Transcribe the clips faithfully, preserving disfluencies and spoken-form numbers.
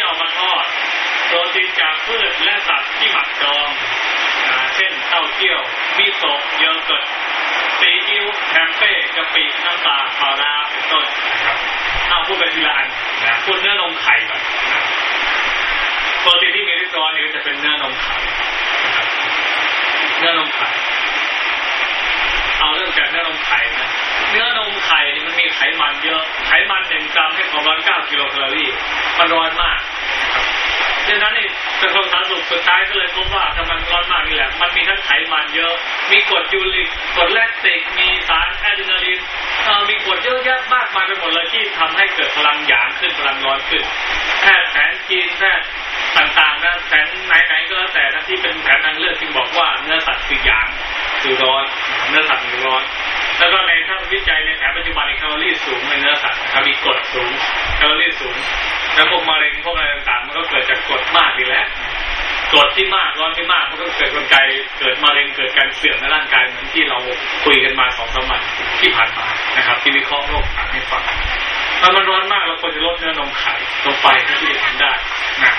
เอามาทอดโปรตีนจากพืชและสัตว์ที่หมักดองเช่นเต้าเจี้ยวมิโซะโยเกิร์ตซีอิ๊วแทมเป้กะปิน้ำตาลปลาร้าเป็นต้นนะครับเอาพูดไปทีละอันนะพูดเนื้อนมไข่ก่อนนะโปรตีนที่มีฤทธิ์ร้อนนี่ก็จะเป็นเนื้อนมไข่นะครับเนื้อนมไข่เอาเรื่องจากเนื้อนมไข่นะเนื้อนมไข่นี่มันมีไขมันเยอะไขมันหนึ่งกรัมให้ความร้อนเก้ากิโลแคลอรี่มันร้อนมากนะครับดังนั้นนี่กระทรวงสาธารณสุขสุดท้ายก็เลยพบว่าถ้ามันร้อนมากนี่แหละมันมีทั้งไขมันเยอะมีกรดยูริกกรดแลคติกมีสารอะดรีนาลีนมีกรดเยอะแยะมากมายไปหมดเลยที่ทำให้เกิดพลังหยางขึ้นพลังร้อนขึ้นแพทย์แผนจีนแพทย์ต่างๆนะแผนไหนๆก็แล้วแต่นะที่เป็นแผนทางเลือกที่บอกว่าเนื้อสัตว์คือหยางคือร้อนเนื้อสัตว์คือร้อนแล้วก็ในทางวิจัยในแผนปัจจุบันในแคลอรี่สูงในเนื้อสัตว์มีกรดสูงแคลอรี่สูงแล้วพวกมะเร็งพวกอะไรต่างๆมันก็เกิดจากกรดมากดีแล้วกรดที่มากร้อนที่มากมันก็เกิดกลไกเกิดมะเร็งเกิดการเสื่อมในร่างกายเหมือนที่เราคุยกันมาสองสามวันที่ผ่านมานะครับที่วิเคราะห์โรคต่างให้ฟังถ้ามันร้อนมากเราควรจะลดเนื้อนมไข่ลงไปถ้าที่จะทำได้นะ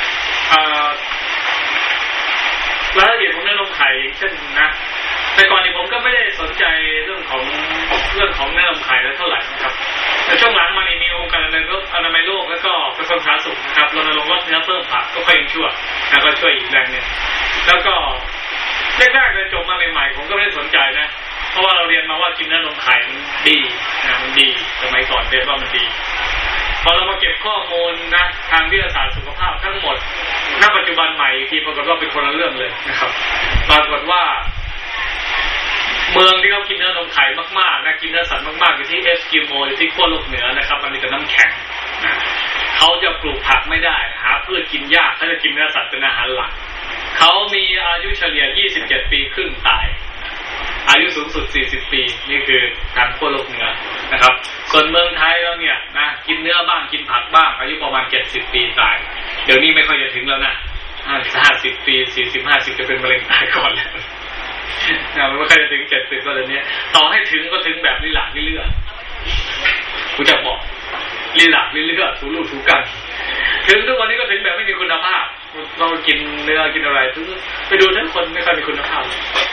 รายละเอียดของเนื้อนมไข่เช่นนะแต่ก่อนนี้ผมก็ไม่ได้สนใจเรื่องของเรื่องของเนื้อนมไข่เท่าไหร่นะครับแต่ช่วงหลังมานี่มีองค์การอนามัยโลกแล้วก็กระทรวงสาธารณสุขนะครับรณรงค์ลดเนื้อเพิ่มผักก็ค่อยยังชั่วนะก็ช่วยอีกแรงนึงแล้วก็แรกๆเลยจบมาใหม่ๆผมก็ไม่ได้สนใจนะเพราะว่าเราเรียนมาว่ากินเนื้อนมไข่มันดีนะมันดีสมัยก่อนเรียนว่ามันดีพอเรามาเก็บข้อมูลนะทางวิทยาศาสตร์สุขภาพทั้งหมดณปัจจุบันใหม่ที่ปรากฏว่าเป็นคนละเรื่องเลยนะครับปรากฏว่าเมืองที่เขากินเนื้อนมไข่มากๆนะกินเนื้อสัตว์มากๆอยู่ที่เอสกิโมอยู่ที่ขั้วโลกเหนือนะครับมันมีแต่น้ำแข็งนะเขาจะปลูกผักไม่ได้หาพืชกินยากเขาจะกินเนื้อสัตว์เป็นอาหารหลักเขามีอายุเฉลี่ยยี่สิบเจ็ดปีครึ่งตายอายุสูงสุดสี่สิบปีนี่คือทางขั้วโลกเหนือนะครับส่วนเมืองไทยเราเนี่ยนะกินเนื้อบ้างกินผักบ้างอายุประมาณเจ็ดสิบปีตายเดี๋ยวนี้ไม่ค่อยจะถึงแล้วนะห้าสิบปีสี่สิบ ห้าสิบจะเป็นมะเร็งตายก่อนแล้วนะมันไม่ค่อยจะถึงเจ็ดสิบก็เลยเนี่ยต่อให้ถึงก็ถึงแบบลิหลาลิเลือดกูจะบอกลิหลาลิเลือดถูรูถูกันถึงทุกวันนี้ก็ถึงแบบไม่มีคุณภาพเรากินเนื้อกินอะไรทุกไปดูทั้งคนไม่ค่อยมีคุณภาพ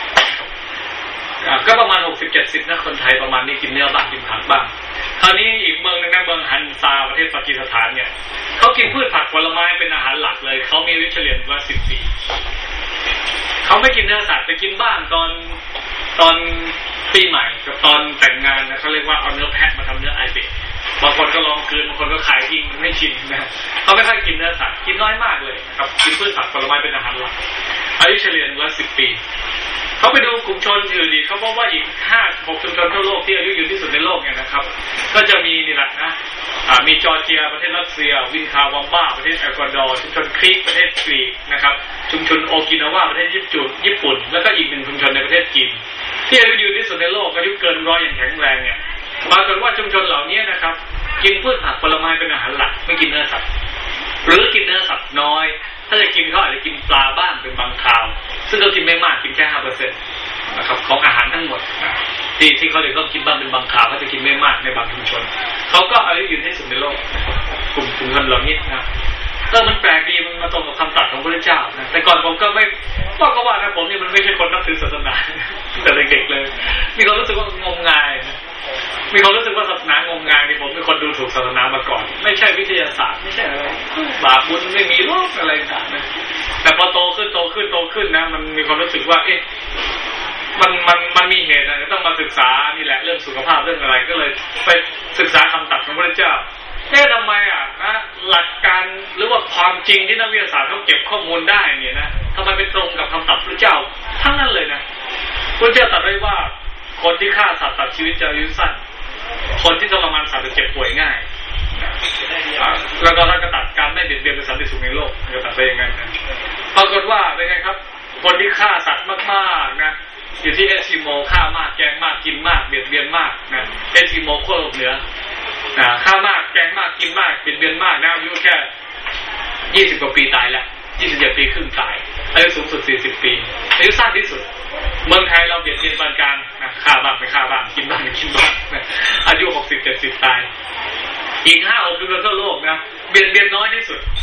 ก็ประมาณหกสิบ เจ็ดสิบนะคนไทยประมาณนี้กินเนื้อบ้างกินผักบ้างคราวนี้อีกเมืองนึงนะเมืองฮันซาประเทศปากีสถานเนี่ยเขากินพืชผักผลไม้เป็นอาหารหลักเลยเขามีอายุเฉลี่ยว่าสิบปีเขาไม่กินเนื้อสัตว์ไปกินบ้างตอนตอนปีใหม่กับตอนแต่งงานนะเขาเรียกว่าเอาเนื้อแพะมาทำเนื้อไอเบะบางคนก็ลองคืนบางคนก็ขายทิ้งไม่ชินนะเขาไม่ค่อยกินเนื้อสัตว์กินน้อยมากเลยครับกินพืชผักผลไม้เป็นอาหารหลักอายุเฉลี่ยว่าสิบปีเขาไปดูกลุ่มชนอื่นดีเขาพบว่าอีกห้าหกชุมชนทั่วโลกที่อายุยืนที่สุดในโลกเนี่ยนะครับก็จะมีนี่แหละนะมีจอร์เจียประเทศรัสเซียวินคาวัมบ้าประเทศเอกวาดอร์ชุมชนครีกประเทศกรีกนะครับชุมชนโอกินาวาประเทศญี่ปุ่นญี่ปุ่นแล้วก็อีกหนึ่งชุมชนในประเทศจีนที่อายุยืนที่สุดในโลกอายุเกินร้อยอย่างแข็งแรงเนี่ยปรากฏว่าชุมชนเหล่านี้นะครับกินพืชผักผลไม้เป็นอาหารหลักไม่กินเนื้อสัตว์หรือกินเนื้อสัตว์น้อยถ้าจะกินเขาอาจจะกินปลาบ้างเป็นบางคราวซึ่งเขากินไม่มากกินแค่ห้าเปอร์เซ็นต์นะครับของอาหารทั้งหมดที่ที่เขาเรียกว่ากินบ้างเป็นบางคราวเขาจะกินไม่มากในบางชุมชนเขาก็อายุยืนที่สุดในโลกกลุ่มชุมชนเหล่านี้นะเออมันแปลกดีมันมาตรงกับคำตรัสของพระเจ้านะแต่ก่อนผมก็ไม่ว่าก็ว่านะผมนี่มันไม่ใช่คนนับถือศาสนาแต่เด็กๆเลยมีความรู้สึกว่างมงายมีความรู้สึกว่าศาสนางมงายนี่ผมเป็นคนดูถูกศาสนามาก่อนไม่ใช่วิทยาศาสตร์ไม่ใช่อะไรบาปบุญไม่มีโลกอะไรต่างนะแต่พอโตขึ้นโตขึ้นโตขึ้นนะมันมีความรู้สึกว่าเอ๊ะมันมันมันมีเหตุนะต้องมาศึกษานี่แหละเรื่องสุขภาพเรื่องอะไรก็เลยไปศึกษาคำตรัสของพระเจ้าเอ๊ะทำไมอ่ะนะหลักการหรือว่าความจริงที่นักวิทยาศาสตร์เขาเก็บข้อมูลได้เนี่ยนะทำไมไปตรงกับคำตรัสพระเจ้าทั้งนั้นเลยนะพระเจ้าตรัสไว้ว่าคนที่ฆ่าสัตว์ตัดชีวิตจะอายุสั้นคนที่ทรมานสัตว์จะเจ็บป่วยง่ายแล้วก็ท่านก็ตัดการไม่เบียดเบียนเป็นสันติสุขในโลกก็ตัดไปอย่างนั้นนะปรากฏว่าเป็นไงครับคนที่ฆ่าสัตว์มากๆนะอยู่ที่เอสกิโมฆ่ามากแกงมากกินมากเบียดเบียนมากนะเอสกิโมขั้วโลกเหนือฆ่ามากแกงมากกินมากเบียดเบียนมากนะอายุแค่ยี่สิบกว่าปีตายแล้วยี่สิบเจ็ดปีครึ่งตายอายุสูงสุดสี่สิบปีอายุสั้นที่สุดเมืองไทยเราเบียดเบียนปานกลางฆ่าบ้างไม่ฆ่าบ้างกินบ้างไม่กินบ้างอายุหกสิบเจ็ดสิบตายอีกห้าหกชุมชนทั่วโลกนะเบียดเบียนน้อยที่สุด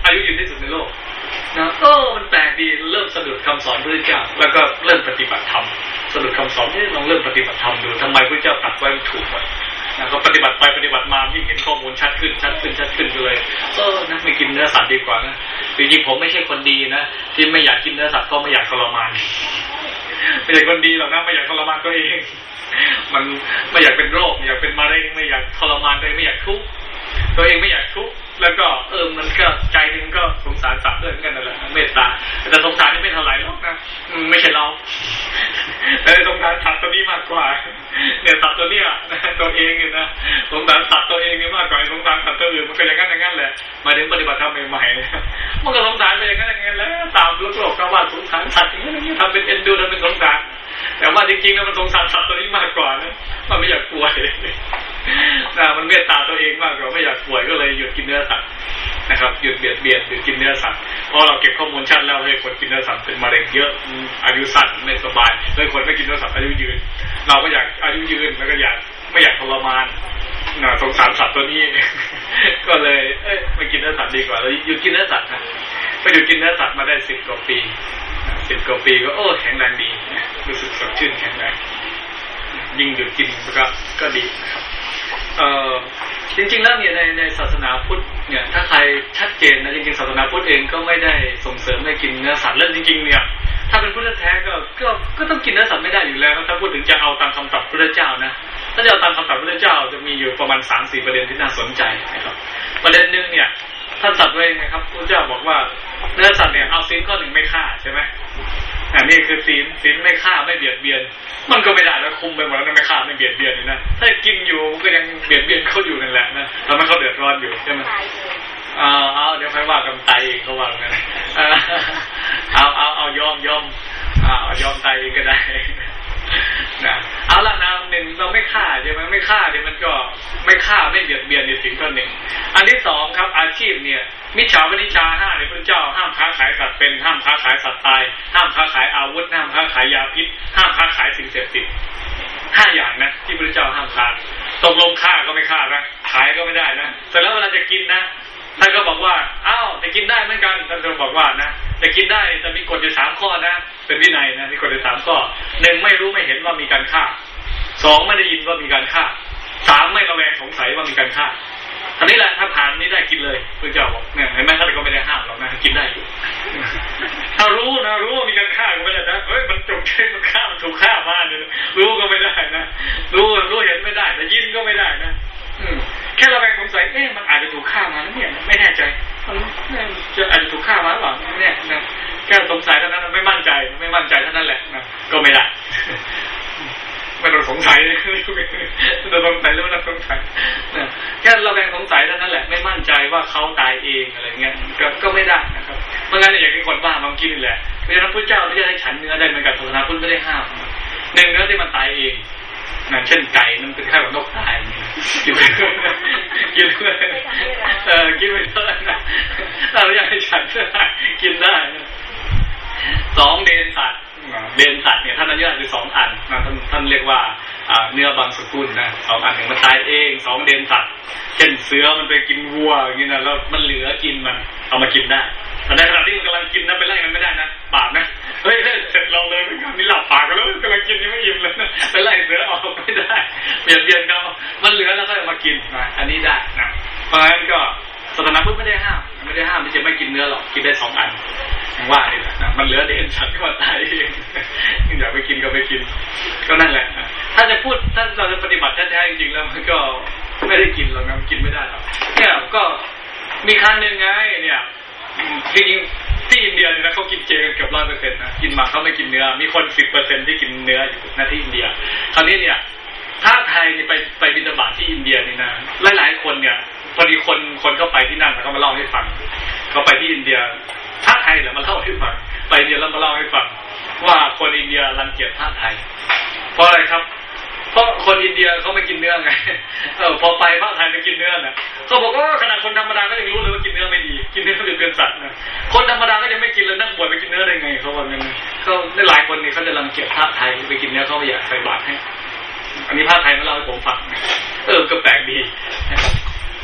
อายุยืนที่สุดในโลกนะเออมันแปลกดีเริ่มสะดุดคำสอนพระพุทธเจ้าแล้วก็เริ่มปฏิบัติธรรมสะดุดคำสอนนี่ลองเริ่มปฏิบัติธรรมดูทำไมพระพุทธเจ้าตรัสไว้ถูกวะนะก็ปฏิบัติไปปฏิบัติมายิ่งเห็นข้อมูลชัดขึ้นชัดขึ้นชัดขึ้นเลยเออนะไม่กินเนื้อสัตว์ดีกว่านะจริงๆผมไม่ใช่คนดีนะที่ไม่อยากกินเนื้อสัตว์ก็ไม่อยากทรมานไม่ใช่คนดีหรอกนะไม่อยากทรมานตัวเองมันไม่อยากเป็นโรคไม่อยากเป็นมะเร็งไม่อยากทรมานตัวเองไม่อยากทุกข์ตัวเองไม่อยากทุกข์แล้วก็เออมันก็ใจนึงก็สงสารสัตว์ด้วยเหมือนกันนั่นแหละเมตตาแต่สงสารนี่ไม่เท่าไหร่หรอกนะไม่ใช่เราแต่สงสารสัตว์ตัวนี้มากกว่าเนี่ยสัตว์ตัวเนี้ยตัวเองเนี่ยนะสงสารสัตว์ตัวเองนี่มากกว่าสงสารสัตว์ตัวอื่นมันก็อย่างนั้นอย่างนั้นแหละมาถึงปฏิบัติธรรมใหม่ๆมันก็สงสารไปอย่างนั้นอย่างนั้นแล้วตามโลกโลกก็ว่าสงสารสัตว์อย่างนี้ทำเป็นเอ็นดูทำเป็นสงสารแต่ว่าจริงๆแล้วมันสงสารสัตว์ตัวนี้มากกว่านะมันไม่อยากป่วยนะมันเมตตาตัวเองมากกว่าไม่อยากป่วยก็เลยหยุดกินเนื้อสัตว์นะครับหยุดเบียดเบียนหยุดกินเนื้อสัตว์เพราะเราเก็บข้อมูลชัดแล้วให้คนกินเนื้อสัตว์เป็นมะเร็งเยอะอายุสั้นไม่สบายเลยคนไม่กินเนื้อสัตว์อายุยืนเราก็อยากอายุยืนแล้วก็อยากไม่อยากทรมานนะสงสารสัตว์ตัวนี้ก็เลยเอ้ยไม่กินเนื้อสัตว์ดีกว่าเราหยุดกินเนื้อสัตว์นะไปหยุดกินเนื้อสัตว์มาได้สิบกว่าปีสิบกว่าปีก็โอ้แข็งแรงดีรู้สึกสดชื่นแข็งแรงยิ่งหยุดกินก็ก็ดีนะครับเอ่อจริงๆแล้วเนี่ยในในศาสนาพุทธเนี่ยถ้าใครชัดเจนนะจริงๆศาสนาพุทธเองก็ไม่ได้ส่งเสริมให้กินเนื้อสัตว์แล้วจริงๆเนี่ยถ้าเป็นพุทธแท้ก็ก็ก็ต้องกินเนื้อสัตว์ไม่ได้อยู่แล้วถ้าพูดถึงจะเอาตามคำตรัสพระเจ้านะถ้าจะเอาตามคำตรัสพระเจ้าจะมีอยู่ประมาณ สามถึงสี่ ประเด็นที่น่าสนใจนะครับประเด็นนึงเนี่ยท่านตรัสไว้ไงครับพระเจ้าบอกว่าเนื้อสัตว์เนี่ยเอาศีลข้อหนึ่งไม่ฆ่าใช่ไหมอันนี้คือศีลศีลไม่ฆ่าไม่เบียดเบียนมันก็ไม่ได้แล้วคุมไปหมดแล้วไม่ฆ่าไม่เบียดเบียนนี่นะถ้ากินอยู่ก็ยังเบียดเบียนเขาอยู่นั่นแหละนะทำให้เขาเดือดร้อนอยู่ใช่ไหมเอาเอาเดี๋ยวค่อยว่ากันตายเองเขาว่าไงเอาเอาเอายอมยอมเอายอมตายเองก็ได้นะเอาละนะหนึ่งเราไม่ฆ่าใช่ไหมไม่ฆ่าเดี๋ยวมันก็ไม่ฆ่าไม่เบียดเบียนในสิ่งข้อหนึ่งอันที่สองครับอาชีพเนี่ยมิจฉาวณิชาห้าในพระเจ้าห้ามค้าขายสัตว์เป็นห้ามค้าขายสัตว์ตายห้ามค้าขายอาวุธห้ามค้าขายยาพิษห้ามค้าขายสิ่งเสพติดห้าอย่างนะที่พระเจ้าห้ามค้าตกลงฆ่าก็ไม่ฆ่านะขายก็ไม่ได้นะแต่แล้วเวลาจะกินนะท่านก็บอกว่าอ้าวจะกินได้เหมือนกันท่านก็บอกว่านะจะกินได้แต่มีกฎอยู่สามข้อนะเป็นวินัยนะมีกฎอยู่สามข้อหนึ่งไม่รู้ไม่เห็นว่ามีการฆ่าสองไม่ได้ยินว่ามีการฆ่าสามไม่ระแวงสงสัยว่ามีการฆ่าอันนี้แหละถ้าผ่านนี้ได้กินเลยพระเจ้าบอกเนี่ยเห็นไหมท่านก็ไม่ได้ห้ามหรอกนะกินได้อยู่ถ้ารู้นะรู้ว่ามีการฆ่าก็ไม่ได้นะเฮ้ยมันจงใจมันฆ่ามันถูกฆ่ามาเนี่ยรู้ก็ไม่ได้นะรู้รู้เห็นไม่ได้แต่ยินก็ไม่ได้นะแค่ระแวงสงสัยเอ๊ะมันอาจจะถูกฆ่ามาแล้วเนี่ยไม่แน่ใจมันจะอาจจะถูกฆ่ามาหรือเปล่าเนี่ยนะแค่สงสัยเท่านั้นไม่มั่นใจไม่มั่นใจเท่านั้นแหละนะก็ไม่ได้ไม่ต้องสงสัยเลยเราสงสัยหรือไม่ต้องสงสัยนะแค่ระแวงสงสัยเท่านั้นแหละไม่มั่นใจว่าเขาตายเองอะไรเงี้ยก็ก็ไม่ได้นะครับเพราะงั้นอย่างที่คนบ้าบางกินนี่แหละเพราะฉะนั้นพระเจ้าไม่ได้ให้ฉันเนื้อได้เหมือนกับศาสนาพุทธไม่ได้ห้ามหนึ่งเนื้อที่มันตายเองนั่นเช่นไก่มันเป็นแค่แบบนกตายกินกินเออกินไปเท่านั้นนะเราอยากให้ฉันกินได้สองเดนสัตว์เดนสัตว์เนี่ยท่านอนุญาตคือสองอันนะท่านท่านเรียกว่าเนื้อบางสกุลนะสองอันถึงมันตายเองสองเดนสัตว์เช่นเสือมันไปกินวัวอย่างนี้นะแล้วมันเหลือกินมันเอามากินได้แต่ในขณะที่มันกำลังกินนะไปไล่มันไม่ได้นะบาปนะเฮ้ยเสร็จเราเลยไม่กำลังนี่หลับปากกันแล้วกำลังกินยังไม่อิ่มเลยนะไปไล่เสือออกไม่ได้เบียดเบียนเขามันเหลือแล้วก็เอามากินนะอันนี้ได้นะเพราะฉะนั้นก็ศาสนาพุทธไม่ได้ห้ามไม่ได้ห้ามที่จะไม่กินเนื้อหรอกกินได้สองอันอย่างว่านี่แหละนะมันเหลือเด่นชัดก็ตายเองอยากไปกินก็ไปกินก็นั่นแหละถ้าจะพูดถ้าเราจะปฏิบัติแท้ๆจริงๆแล้วมันก็ไม่ได้กินหรอกนะกินไม่ได้หรอกเนี่ยก็มีครั้งหนึ่งไงเนี่ยจริงๆที่อินเดียเนี่ยนะเขากินเจกันเกือบร้อยเปอร์เซ็นต์นะกินหมักเขาไม่กินเนื้อมีคนสิบเปอร์เซ็นต์ที่กินเนื้ออยู่นะที่อินเดียคราวนี้เนี่ยถ้าไทยนี่ไปไปบิณฑบาตที่อินเดียนี่นะหลายๆคนเนี่ยพอดีคนคนเข้าไปที่นั่นเขามาเล่าให้ฟังเขาไปที่อินเดียพระไทยเนี่ยมาเล่าให้ฟังไปอินเดียแล้วมาเล่าให้ฟังว่าคนอินเดียรังเกียจพระไทยเพราะอะไรครับเพราะคนอินเดียเขาไม่กินเนื้อไงเออพอไปพระไทยไม่กินเนื้อน่ะเขาบอกว่าขนาดคนธรรมดาก็ยังรู้เลยว่ากินเนื้อไม่ดีกินเนื้อเป็นเป็นสัตว์นะคนธรรมดาก็ยังไม่กินเลยนั่งบวชไปกินเนื้อได้ไงเขาบอกงั้นเขาได้หลายคนนี่เขาจะรังเกียจพระไทยไปกินเนื้อเขาไม่อยากใส่บาตรให้อันนี้พระไทยมาเล่าให้ผมฟังเออก็แปลกดีนะครับ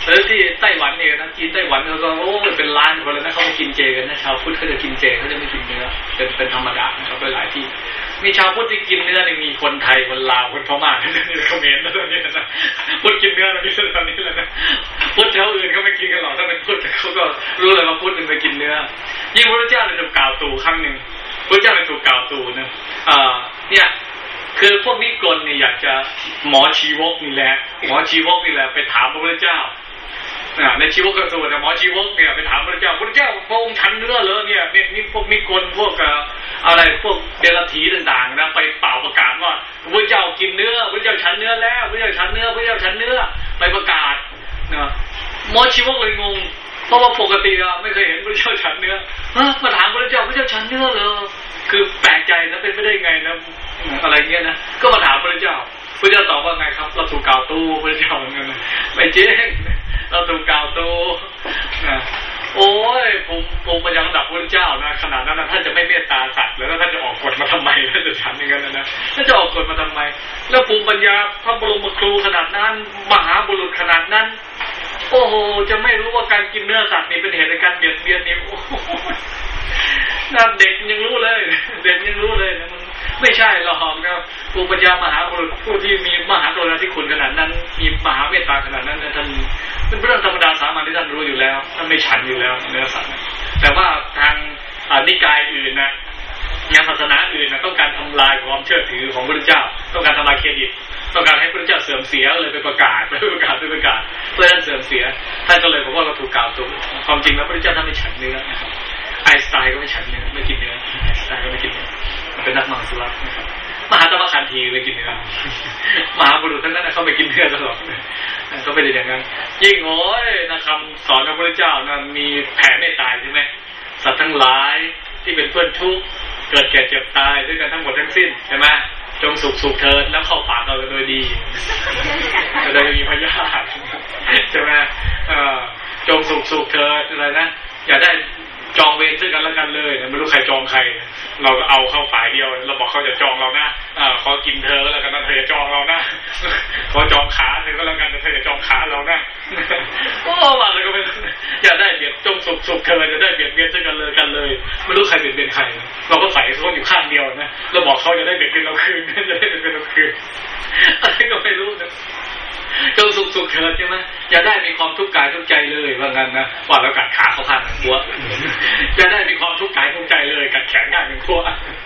หรือที่ไต้หวันเนี่ยนะจีนไต้หวันเขาก็โอ้เป็นล้านคนเลยนะเขาไม่กินเจกันนะชาวพุทธเขาจะกินเจเขาจะไม่กินเนื้อเป็นเป็นธรรมดานะครับหลายที่มีชาวพุทธที่กินเนื้อเนี่ยมีคนไทยคนลาวคนพม่าที่นี่เขมรแล้วตอนนี้นะพุทธกินเนื้อตอนนี้ตอนนี้แล้วนะพุทธแถวอื่นเขาไม่กินกันหรอกถ้าเป็นพุทธเขาก็รู้เลยว่าพุทธมันไปกินเนื้อยิ่งพระเจ้าเนี่ยถูกกล่าวตู่ครั้งหนึ่งพระเจ้าเนี่ยถูกกล่าวตู่นะอ่าเนี่ยคือพวกนิกรเนี่ยอยากจะหมอชีวกนี่แหละหมอชีวกนี่แหละไปถามพระพุทธเจ้าในชีวกสูตรหมอชีวกเนี่ยไปถามพระเจ้าพระเจ้าพระองค์ฉันเนื้อเลยเนี่ยนี่พวกนิกรพวกอะไรพวกเดรัจฉีต่างๆนะไปเป่าประกาศว่าพระเจ้ากินเนื้อพระเจ้าฉันเนื้อแล้วพระเจ้าฉันเนื้อพระเจ้าฉันเนื้อไปประกาศนะหมอชีวกเลยงงเพราะว่าปกติอะไม่เคยเห็นพระเจ้าฉันเนื้อมาถามพระเจ้าพระเจ้าฉันเนื้อเลยคือแปลกใจนะเป็นไม่ได้ไงนะอะไรเงี้ยนะก็มาถามพระเจ้าพระเจ้าตอบว่าไงครับเราถูกกล่าวตู้พระเจ้าเหมือนกันนะไม่จริงเราถูกกล่าวตู้นะโอ้ยผมผมมายังระดับพระเจ้านะขนาดนั้นนะท่านจะไม่เมตตาสัตว์แล้วท่านจะออกกฎมาทำไมท่านจะฉันอย่างนั้นนะท่านจะออกกฎมาทำไมแล้วภูมิปัญญาพระบรมครูขนาดนั้นมหาบุรุษขนาดนั้นโอ้โหจะไม่รู้ว่าการกินเนื้อสัตว์นี่เป็นเหตุในการเบียดเบียนนี่โอ้โหน่าเด็กยังรู้เลยเด็กยังรู้เลยนะมันไม่ใช่หรอกนะภูมิปัญญามหาบุรุษผู้ที่มีมหากรุณาธิคุณขนาดนั้นมีมหาเมตตาขนาดนั้นท่านเป็นเรื่องธรรมดาสามัญที่ท่านรู้อยู่แล้วท่านไม่ฉันอยู่แล้วเนื้อสัตว์แต่ว่าทางนิกายอื่นนะงานศาสนาอื่นนะต้องการทำลายความเชื่อถือของพระเจ้าต้องการทำลายเครดิตต้องการให้พระเจ้าเสื่อมเสียเลยไปประกาศไปประกาศไปประกาศเพื่อท่านเสื่อมเสียท่านก็เลยบอกว่าเราถูกกล่าวตู่ความจริงแล้วพระเจ้าท่านไม่ฉันเนื้อนะครับไอน์สไตน์ก็ไม่ฉันเนื้อไม่กินเนื้อไอน์สไตน์ก็ไม่กินเนื้อเป็นนักมังสวิรัตินะครับมหาธรรมคันธีไม่กินเนื้อมหาบุรุษทั้งนั้นเขาไม่กินเนื้อตลอดก็ไม่ได้อย่างนั้นยิ่งโอ้ยนะคำสอนของพระเจ้านั้นมีแผ่เมตตาใช่ไหมสัตว์ทั้งหลายที่เป็นเพื่อนทุกข์เกิดแก่เจ็บตายด้วยกันทั้งหมดทั้งสิ้นใช่ไหมจงสุขสุขเถิดแล้วเข้าปากเราโดยดีจะได้มีพยาธิใช่ไหมจงสุขสุขเถิดอะไรนะอย่าได้จองเวรซึ่งกันและกันเลยไม่รู้ใครจองใครเราก็เอาเข้าฝ่ายเดียวเราบอกเขาจะจองเรานะขอกินเธอแล้วกันนะเธอจะจองเรานะขอจองขาเธอก็แล้วกันเธอจะจองขาเรานะโอ้ว่าอะไรก็ไม่อย่าได้เบียดจงสุขสุขเธอจะได้เบียดเบียนซึ่งกันเลยกันเลยไม่รู้ใครเบียดเบียนใครเราก็ใส่เขาอยู่ข้างเดียวนะเราบอกเขาจะได้เบียดเบียนเราคืนจะได้เบียดเบียนเราคืนอะไรก็ไม่รู้นะจงสุขสุขเถิดใช่ไหมอย่าได้มีความทุกข์กายทุกข์ใจเลยว่างั้นนะว่าเรากัดขาเขาข้างหนึ่งขั้วอย่าได้มีความทุกข์กายทุกข์ใจเลยกัดแขนข้างหนึ่งขั้ว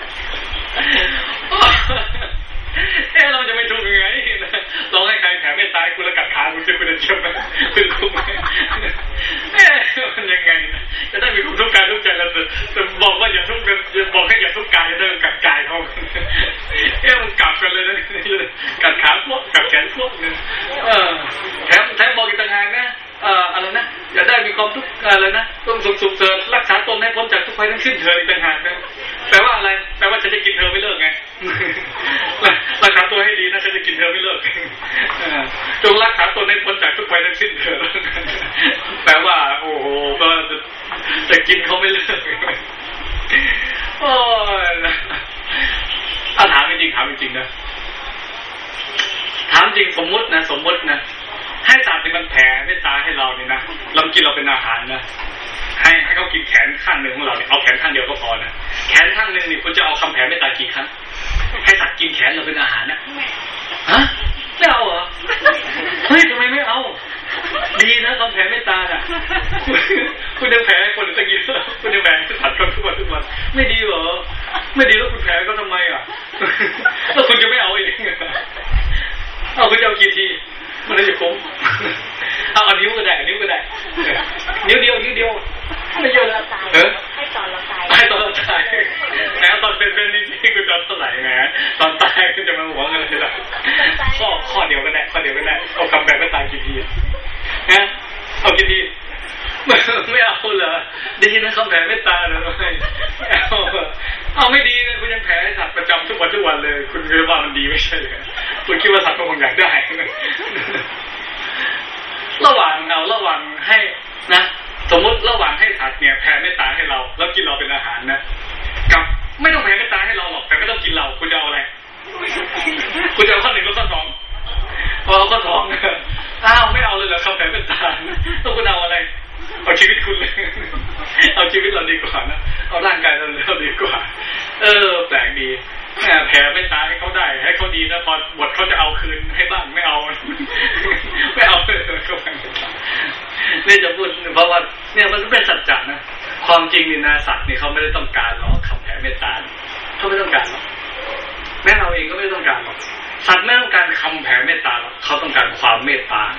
เอ๊ะเราจะไม่ทุกข์ยังไงลองให้ใครแผลไม่ตายคุณแล้วกัดขาคุณจะคุณจะเจ็บไหมคุณทุกข์ไหมเอ๊ะมันยังไงนะจะได้มีความทุกข์กายทุกข์ใจแล้วจะบอกว่าอย่าทุกข์จะบอกให้อย่าทุกข์กายจะได้กัดกายเขาเอ๊ะมันกลับกันเลยนะกัดขาพวกกัดแขนพวกนึงเออแถมแถมบอกอีกต่างหากนะเอ่ออะไรนะอย่าได้มีความทุกข์อะไรนะต้องสุขสุขเถิดรักษาตนให้พ้นจากทุกภัยทั้งสิ้นเถิดอีกต่างหากนะแปลว่าอะไรแปลว่าฉันจะกินเธอไม่เลิกไงรักษาตัวให้ดีนะฉันจะกินเธอไม่เลิกจงรักษาตนให้พ้นจากทุกภัยทั้งสิ้นเถิดแปลว่าโอ้โหก็จะจะกินเขาไม่เลิกโอ้ยถ้าถามจริงๆถามจริงๆนะถามจริงสมมตินะสมมตินะให้สัตว์ที่มันแผ่เมตตาให้เราเนี่ยนะเรากินเราเป็นอาหารนะให้ให้เขากินแขนข้างหนึ่งของเราเนี่ยเอาแขนข้างเดียวก็พอนะแขนข้างหนึ่งนี่คุณจะเอาคำแผ่เมตตากี่ครั้งให้สัตว์กินแขนเราเป็นอาหารนะฮะไม่เอาเหรอเฮ้ยทำไมไม่เอาดีนะคำแผ่เมตตาน่ะคุณยังแผ่คนตะกี้คุณยังแผ่สัตว์คนทุกวันทุกวันไม่ดีเหรอไม่ดีแล้วคุณแผ่ก็ทำไมอ่ะแล้วคุณจะไม่เอาเองเอาคุณจะเอากี่ทีมันจะคุ้มเอาอันนิ้วก็ได้นิ้วก็ได้นิ้วเดียวนิ้วเดียวไม่เยอะแล้วเออให้ตอนเราตายให้ตอนเราตายแล้วตอนเป็นเป็นนี่ที่คุณตอนเท่าไหร่ไงตอนตายคุณจะมาหวงอะไรล่ะข้อข้อเดียวก็ได้ข้อเดียวก็ได้เอาคำแบบไม่ตายกี่ทีฮะเอากี่ทีไม่ไม่เอาเหรอดีนะคำแผ่ไม่ตายเลยเอาเอาไม่ดีเลยคุณยังแผ่ให้สัตว์ประจำทุกวันทุกวันเลยคุณคิดว่ามันดีไม่ใช่เลยคุณคิดว่าสัตว์ก็คงอยากได้ระหว่างเอาระหว่างให้นะสมมติระหว่างให้สัตว์เนี่ยแผ่เมตตาให้เราแล้วกินเราเป็นอาหารนะกับไม่ต้องแผ่เมตตาให้เราหรอกแต่ไม่ต้องกินเราคุณจะเอาอะไรคุณจะเอาข้อหนึ่งหรือข้อสองพอเอาข้อสองอ้าวไม่เอาเลยเหรอคำแผ่เมตตาร่างกายเราเร็วดีกว่าเออแปลกดีแผลไม่ตายให้เขาได้ให้เขาดีนะพอบทเขาจะเอาคืนให้บ้างไม่เอาไม่เอาเลยก็ไม่นี่จะพูดเพราะว่าเนี่ยมันเป็นสัจจะนะความจริงนี่นะสัตว์นี่เขาไม่ได้ต้องการหรอกคำแผ่เมตตาเขาไม่ต้องการหรอกแม้เราเองก็ไม่ต้องการหรอกสัตว์ไม่ต้องการคำแผ่เมตตาหรอกเขาต้องการความเมตตา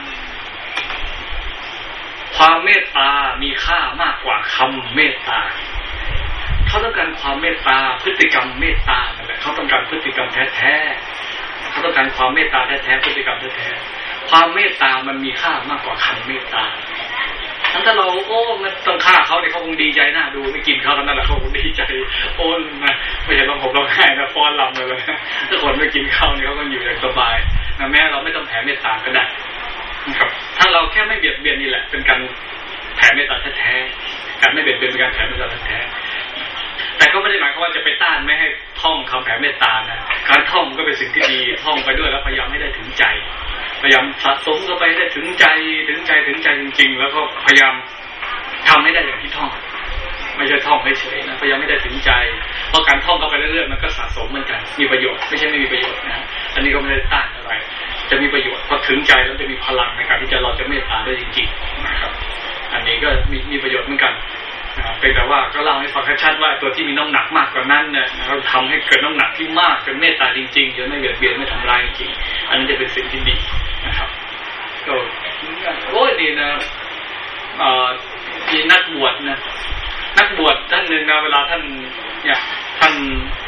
ความเมตตามีค่ามากกว่าคำเมตตาเขาต้องการความเมตตาพฤติกรรมเมตตานั่นแหละเขาต้องการพฤติกรรมแท้ๆเขาต้องการความเมตตาแท้ๆพฤติกรรมแท้ๆความเมตตามันมีค่ามากกว่าคำเมตตาถ้าเราโอ้มันต้องฆ่าเขาเนี่ยเขาคงดีใจน่าดูไม่กินเขาแล้วนั่นแหละเขาคงดีใจโอ้นะไม่ใช่ร้องผมร้องไห้นะฟ้อนรำเลยนะถ้าคนไม่กินข้าวเนี่ยเขาก็อยู่อย่างสบายนะแม้เราไม่ต้องแผ่เมตตาก็ได้นะครับถ้าเราแค่ไม่เบียดเบียนนี่แหละเป็นการแผ่เมตตาแท้ๆการไม่เบียดเบียนเป็นการแผ่เมตตาแท้ๆแต่ก็ไม่ได้หมายความว่าจะไปต้านไม่ให้ท่องคำแผ่เมตตานะการท่องก็เป็นสิ่งที่ดีท่องไปด้วยแล้วพยายามให้ได้ถึงใจพยายามสะสมเข้าไปได้ถึงใจถึงใจถึงใจจริงๆแล้วก็พยายามทำให้ได้อย่างที่ท่องไม่ใช่ท่องเฉยๆนะพยายามให้ได้ถึงใจเพราะการท่องเข้าไปเรื่อยๆมันก็สะสมเหมือนกันมีประโยชน์ไม่ใช่ไม่มีประโยชน์นะอันนี้ก็ไม่ได้ต้านอะไรจะมีประโยชน์พอถึงใจแล้วจะมีพลังในการที่จะเราจะเมตตาได้จริงๆนะครับอันนี้ก็มีมีประโยชน์เหมือนกันเป็นแต่ว่าก็เล่าให้ฟังชัดๆว่าตัวที่มีน้ำหนักมากกว่านั้นเนี่ยเราทำให้เกิดน้ำหนักที่มากจนเมตตาจริงๆจนไม่เบียดเบียนไม่ทำร้ายจริงๆอันนั้นจะเป็นสิ่งที่ดีนะครับก็โอ้ยดีนะมีนักบวชนะนักบวชท่านหนึ่งนะเวลาท่านเนี่ยท่าน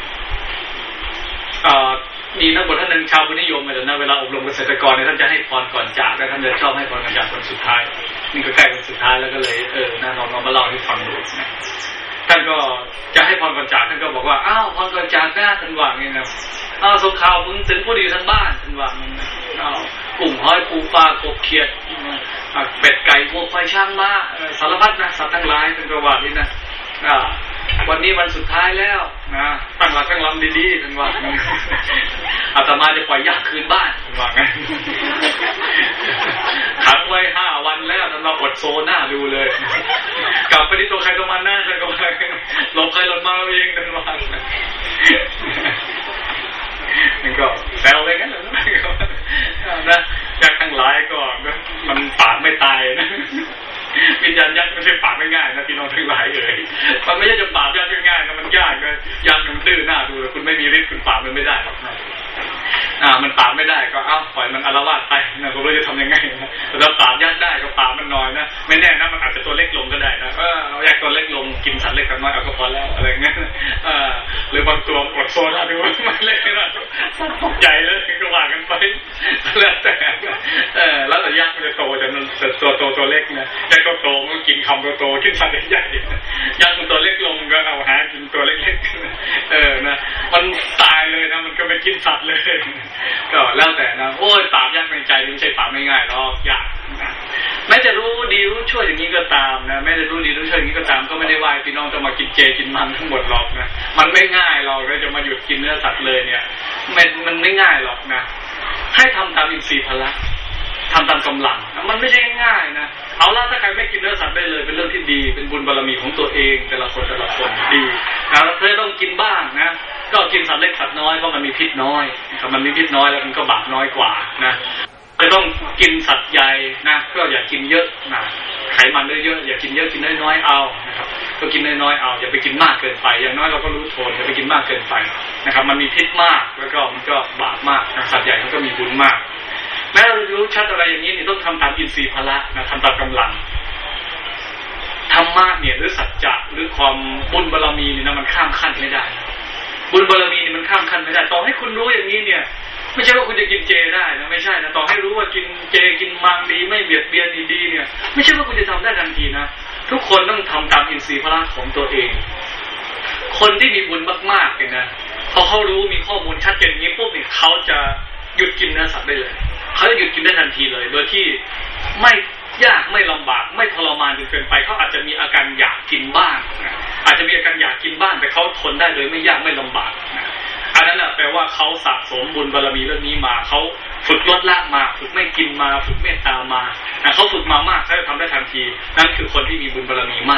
มีนักบวชท่านหนึ่งชาวพุทธนิยมเลยนะเวลาอบรมเกษตรกรเนี่ยท่านจะให้พรก่อนจากแล้วท่านจะชอบให้พรก่อนจากคนสุดท้ายนี่ก็ใกล้วันสุดท้ายแล้วก็เลยเออน่าลองมาเล่าให้ฟังดูนะท่านก็จะให้พรก่อนจากท่านก็บอกว่าอ้าวพรก่อนจากหน้าท่านว่าไงนะอ้าวสงข่าวมึงถึงผู้ดีทั้งบ้านท่านว่าอ้าวกลุ่มห้อยปูปลากบเขียดเป็ดไก่วัวควายช้างม้าสารพัดนะสัตว์ทั้งหลายท่านก็ว่านี่นะวันนี้วันสุดท้ายแล้วนะตั้งหลักตั้งลำดีๆท่านว่าอาตมาจะปล่อยยักษ์คืนบ้านท่านว่าไงขังไว้ห้าวันแล้วท่านว่าอดโซหน้าดูเลยกลับไปที่ตัวใครตัวมันหน้าท่านก็ว่าหลบใครหลบมาเองท่านว่ามันก็แซวไปงั้นแหละนะยักษ์ทั้งหลายก็มันปากไม่ตายนะวิญญาณยักษ์ไม่ใช่ปากง่ายๆนะพี่น้องทั้งหลายเอ่ยมันไม่ใช่จะปราบยักษ์ง่ายๆนะมันยากเลยยักษ์มันดื้อหน้าดูเลยคุณไม่มีฤทธิ์คุณปราบมันไม่ได้หรอกนะอ่ามันปราบไม่ได้ก็เอ้าปล่อยมันอาละวาดไปนะผมไม่รู้จะทำยังไงนะแต่ถ้าปราบยักษ์ได้ก็ปราบมันน้อยนะไม่แน่นะมันอาจจะตัวเล็กลงก็ได้นะเออเอายักษ์ตัวเล็กลงกินสัตว์เล็กสัตว์น้อยเอาก็พอแล้วอะไรเงี้ยเออหรือบางตัวอดโซนดูมันเล็กนะใหญ่เลยก็ว่ากันไปแล้วแต่เออแล้วแต่ยักษ์มันจะโตจะตัวโตตัวเล็กนะยักษ์โตมันกินคำโตๆกินสัตว์ใหญ่ๆยักษ์มันตัวเล็กลงก็เอาหากินตัวเล็กๆเออนะมันตายเลยนะมันก็ไม่กินสัตว์เลยก็แล้วแต่นะโอ้ยปราบยักษ์ในใจไม่ใช่ปราบง่ายๆหรอกยากนะแม้จะรู้ดีรู้ช่วยอย่างนี้ก็ตามนะแม้จะรู้ดีรู้ช่วยอย่างนี้ก็ตามก็ไม่ได้ว่าพี่น้องจะมากินเจกินมันทั้งหมดหรอกนะมันไม่ง่ายเราเราจะมาหยุดกินเนื้อสัตว์เลยเนี่ยมันมันไม่ง่ายหรอกนะให้ทำตามอินทรีย์พละทำตามกำลังมันไม่ใช่ง่ายนะเอาล่ะถ้าใครไม่กินเนื้อสัตว์ได้เลยเป็นเรื่องที่ดีเป็นบุญบารมีของตัวเองแต่ละคนแต่ละคนดีนะเธอต้องกินบ้างนะก็กินสัตว์เล็กสัตว์น้อยเพราะมันมีพิษน้อยนะครับมันมีพิษน้อยแล้วมันก็บาปน้อยกว่านะจะต้องกินสัตว์ใหญ่นะก็อย่ากินเยอะนะไขมันเยอะๆอย่ากินเยอะกินน้อยๆเอานะครับก็กินน้อยๆเอาอย่าไปกินมากเกินไปอย่างน้อยเราก็รู้โทนอย่าไปกินมากเกินไปนะครับมันมีพิษมากแล้วก็มันก็บาปมากนะสัตว์ใหญ่มันก็มีบุญมากแม้เรารู้ชัดอะไรอย่างนี้นี่ต้องทำตามอินทรีย์พละนะทำตามกำลังธรรมะเนี่ยหรือสัจจะหรือความบุญบารมีนี่นะมันข้ามขั้นไม่ได้บุญบารมีนี่มันข้ามขั้นไม่ได้ต่อให้คุณรู้อย่างนี้เนี่ยไม่ใช่ว่าคุณจะกินเจได้นะไม่ใช่นะต่อให้รู้ว่ากินเจกินมังดีไม่เบียดเบียนดีๆเนี่ยไม่ใช่ว่าคุณจะทำได้ทันทีนะทุกคนต้องทำตามอินทรีย์พละของตัวเองคนที่มีบุญมากๆเนี่ยนะพอเขารู้มีข้อมูลชัดเจนอย่างนี้ปุ๊บเนี่ยเขาจะหยุดกินเนื้อสัตว์ได้เลยเขาจะหยุดกินได้ทันทีเลยโดยที่ไม่ยากไม่ลำบากไม่ทรมานจนเกินไปเขาอาจจะมีอาการอยากกินบ้างอาจจะมีอาการอยากกินบ้างแต่เขาทนได้โดยไม่ยากไม่ลำบากอันนั้นแปลว่าเขาสะสมบุญบารมีเรื่องนี้มาเขาฝึกลดละมาฝึกไม่กินมาฝึกเมตตามาเขาฝึกมามากเขาจะทำได้ทันทีนั่นคือคนที่มีบุญบารมีมาก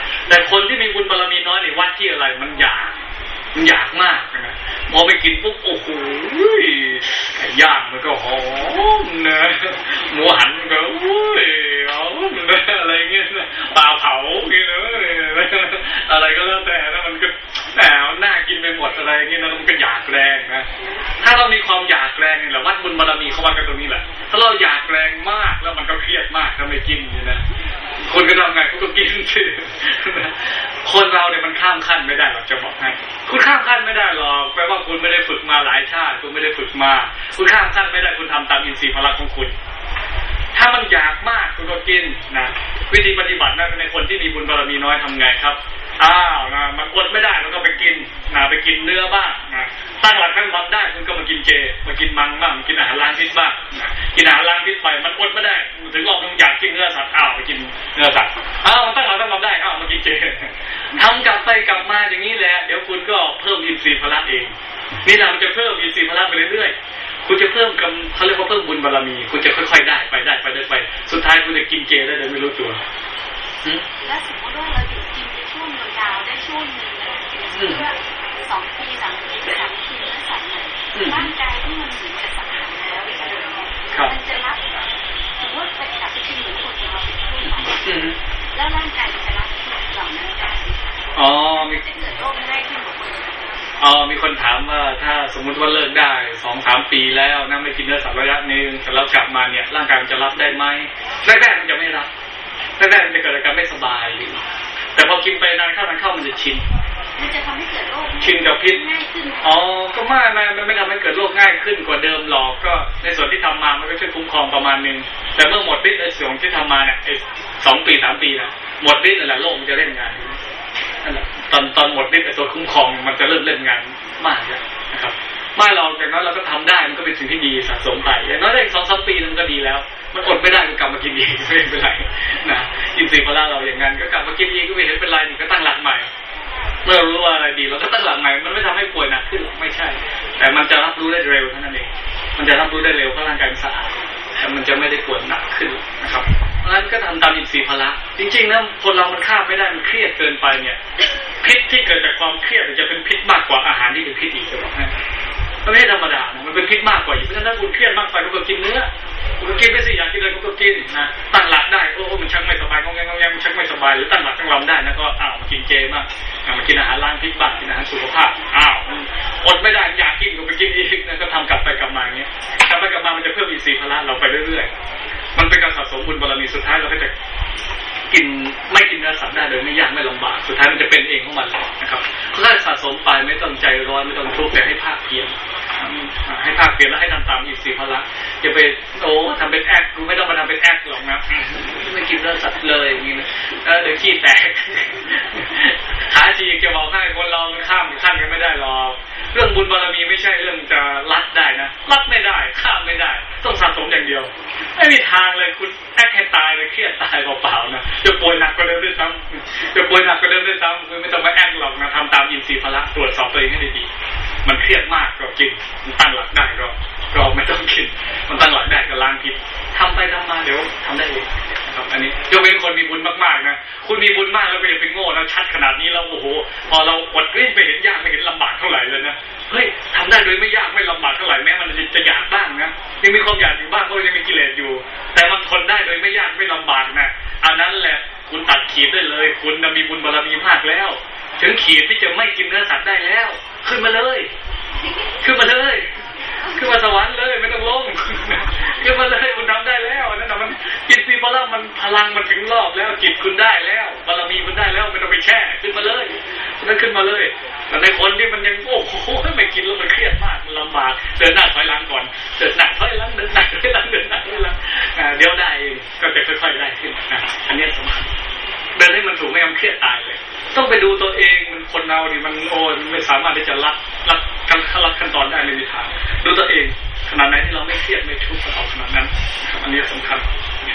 แต่คนที่มีบุญบารมีน้อยเนี่ยวัดที่อะไรมันอยากมันอยากมากนะพอไปกินปุ๊บโอ้โหย่างมันก็หอมนะหมูหันมันก็อุ้ยหอมนะอะไรเงี้ยปลาเผาเงี้ยนะอะไรก็แล้วแต่นะมันก็แหมน่ากินไปหมดอะไรเงี้ยนะมันก็อยากแรงนะถ้าเรามีความอยากแรงนี่แหละวัดบุญบารมีเขาวัดกันตรงนี้แหละถ้าเราอยากแรงมากแล้วมันก็เครียดมากถ้าไม่กินนี่นะคนก็ทำไงเขาก็กินสิคนเราเนี่ยมันข้ามขั้นไม่ได้หรอกจะบอกให้คุณข้ามขั้นไม่ได้หรอกแปลว่าคุณไม่ได้ฝึกมาหลายชาติคุณไม่ได้ฝึกมาคุณข้ามขั้นไม่ได้คุณทำตามอินทรีย์พละของคุณถ้ามันอยากมากคุณก็กินนะวิธีปฏิบัตินะในคนที่มีบุญบารมีน้อยทำไงครับอ้าวนะมันอดไม่ได้มันก็ไปกินนะไปกินเนื้อบ้างนะตั้งหลักตั้งมั่นได้คุณก็มากินเจมากินมังบ้างกินอาหารล้างพิษบ้างนะกินอาหารล้างพิษไปมันอดไม่ได้ถึงรอบนึงอยากกินเนื้อสัตว์อ้าวไปกินเนื้อสัตว์อ้าวมันตั้งหลักตั้งมั่นได้อ้าวมากินเจทำกลับไปกลับมาอย่างนี้แหละเดี๋ยวคุณก็เพิ่มอินทรีย์พละเองนี่แหละมันจะเพิ่มอินทรีย์พละไปเรื่อยๆคุณจะเพิ่มกำเขาเรียกว่าเพิ่มบุญบารมีคุณจะค่อยๆได้ไปได้ไปได้ไปสุดท้ายคุณจะกินเจได้โดยไม่รู้ตัวแล้วสมมติว่าเราหยุดกินในช่วงยาวได้ช่วงหนึ่งเลยเพื่อสองปีสามปีสามปีแล้วสัตว์เนี่ยร่างกายที่มันเหมือนจะสะอาดแล้วมันจะรับสมมติไปกลับไปกินเหมือนคนเราทั่วไปแล้วร่างกายจะรับเหล่านั้นได้อ๋อมีจะเกิดโรคไม่ได้ขึ้นหมดเลยอ๋อมีคนถามว่าถ้าสมมุติว่าเลิกได้สองสามปีแล้วนะไม่กินเนื้อสัตว์ระยะนึงแต่แล้วกลับมาเนี่ยร่างกายมันจะรับได้ไหมแรกๆมันจะไม่รับแรกๆมันจะเกิดอาการไม่สบายแต่พอกินไปนานเข้านานเข้ามันจะชินมันจะทำให้เกิดโรคชินกับพิษง่ายขึ้นอ๋อก็ไม่ไม่มันไม่ทำให้เกิดโรคง่ายขึ้นกว่าเดิมหรอกก็ในส่วนที่ทำมามันก็ช่วยคุ้มครองประมาณนึงแต่เมื่อหมดฤทธิ์ไอ้ส่วนที่ทำมาเนี่ยไอ้สองปีสามปีนะหมดฤทธิ์นั่นแหละโรคมันจะเล่นงานนั่นแหละตอนตอนหมดฤทธิ์ไอ้ตัวคุ้มครองมันจะเริ่มเล่นงานมากนะครับไม่เราแต่นั้นเราก็ทำได้มันก็เป็นสิ่งที่ดีสะสมไปอย่างน้อยได้สองสามปีมันก็ดีแล้วมันอดไม่ได้ก็กลับมากินอีกไม่เป็นไรนะอินทรีย์พละเราอย่างนั้นก็กลับมากินอีกก็ไม่เห็นเป็นไรนี่ก็ตั้งหลักใหม่เมื่อรู้ว่าอะไรดีเราก็ตั้งหลักใหม่มันไม่ทำให้ป่วยหนักขึ้นไม่ใช่แต่มันจะรับรู้ได้เร็วเท่านั้นเองมันจะรับรู้ได้เร็วเพราะร่างกายมันสะอาดแต่มันจะไม่ได้ป่วยหนักขึ้นนะครับเพราะฉะนั้นก็ทำตามอินทรีย์พละจริงๆนะคนเรามันข้ามไม่ได้มันเครียดเกินไปเนี่ยพิษที่เกิดจากความเครียดมันจะเป็นพิษมากกว่าอาหารที่เป็นพิษอีกจะบอกให้มันไม่ธรรมดานะมันเป็นพิษมากกว่าอีกเพราะฉะนั้นคุณเครียดมากไปคุณก็กินเนื้อคุณก็กินไปสิอยากกินอะไรคุณก็กินนะตั้งหลักได้โอ้มันชักไม่สบายงงแงงงแงมันชักไม่สบายหรือตั้งหลักตั้งลำได้นะก็อ้าวมากินเจมากมากินอาหารล้างพิษบ้างกินอาหารสุขภาพอ้าวอดไม่ได้อยากกินก็ไปกินอีกนะก็ทำกลับไปกลับมาอย่างเงี้ยกลับไปกลับมามันจะเพิ่มอินทรีย์พละเราไปเรื่อยๆมันเป็นการสะสมบุญบารมีสุดท้ายเราก็จะกินไม่กินเนื้อสัตว์ได้โดยไม่ยากไม่ลำบากสุดท้ายมันจะเป็นเองของมันนะครับก็ได้สะสมไปไม่ต้องใจร้อนไม่ต้องทุกข์แต่ให้ภาคเพียรให้ภาคเพียรแล้วให้ทำตามอินทรีย์พละอย่าไปโอ้ทำเป็นแอคกูไม่ต้องมาทำเป็นแอคหรอกนะไม่กินเนื้อสัตว์เลยอย่างนี้นะเดี๋ยวขี้แตกหาทีจะบอกให้คนเรามันข้ามขั้นกันไม่ได้หรอกเรื่องบุญบารมีไม่ใช่เรื่องจะลัดได้นะลัดไม่ได้ข้ามไม่ได้ต้องสะสมอย่างเดียวไม่มีทางเลยคุณแอคให้ตายเลยเครียดตายเปล่าๆนะจะป่วยหนักกว่าเดิมด้วยซ้ำจะป่วยหนักกว่าเดิมด้วยซ้ำคือไม่ต้องมาแอคหรอกนะทำตามอินทรีย์พละตรวจสอบตัวเองให้ดีๆมันเครียดมากก็กินมันตั้งหลักได้ก็ก็ไม่ต้องกินมันตั้งหลักได้ก็ล้างพิษทำไปทำมาเดี๋ยวทำได้เองนะครับอันนี้ยกเว้นคนมีบุญมากๆนะคุณมีบุญมากแล้วก็อย่าไปโง่นะชัดขนาดนี้แล้วโอ้โหพอเราอดกลิ้งไปเห็นยากไม่เห็นลำบากเท่าไหร่เลยนะเฮ้ยทำได้โดยไม่ยากไม่ลำบากเท่าไหร่แม้มันจะอยากบ้างนะยังมีความอยากอยู่บ้างก็ยังมีกิเลสอยู่แต่มันทนได้โดยไม่ยากไม่ลำบากนะอันนั้นแหละคุณตัดขีดได้เลยคุณมีบุญบารมีมากแล้วถึงขีดที่จะไม่กินเนื้อสัตว์ได้แล้วขึ้นมาเลยขึ้นมาเลยขึ้นมาสวรรค์เลยไม่ต้องลงขึ้นมาเลยคุณทำได้แล้วนั่นน่ะมันอินทรีย์พละมันพลังมันถึงรอบแล้วจิตคุณได้แล้วบารมีคุณได้แล้วไม่ต้องไปแช่ขึ้นมาเลยนั่นขึ้นมาเลยแต่ในคนที่มันยังโอ้โหไม่กินแล้วมันเครียดมากมันลำบากเดินหน้าถอยหลังก่อนเดินหน้าถอยหลังเดินหน้าถอยหลังเดินหน้าถอยหลังเดี๋ยวได้ก็จะค่อยๆได้ขึ้นอันนี้สำคัญเดินให้มันถูกไม่ยอมเครียดตายเลยต้องไปดูตัวเองมันคนเราดิมันโอ้ไม่สามารถที่จะรัดรัดขั้นรัดขั้นตอนได้ไม่มีทางดูตัวเองขนาดไหนที่เราไม่เครียดไม่ทุกข์เอาขนาดนั้นอันนี้สำคัญ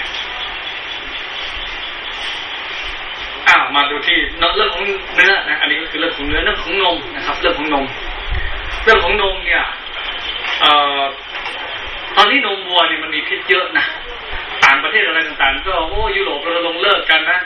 อ้าวมาดูที่เรื่องของเนื้อนะอันนี้ก็คือเรื่องของเนื้อเรื่องของนมนะครับเรื่องของนมเรื่องของนมเนี่ยเอ่อตอนนี้นมวัวเนี่ยมันมีพิษเยอะนะต่างประเทศอะไรต่างๆก็โอ้ยุโรปเราลงเลิกกันนะ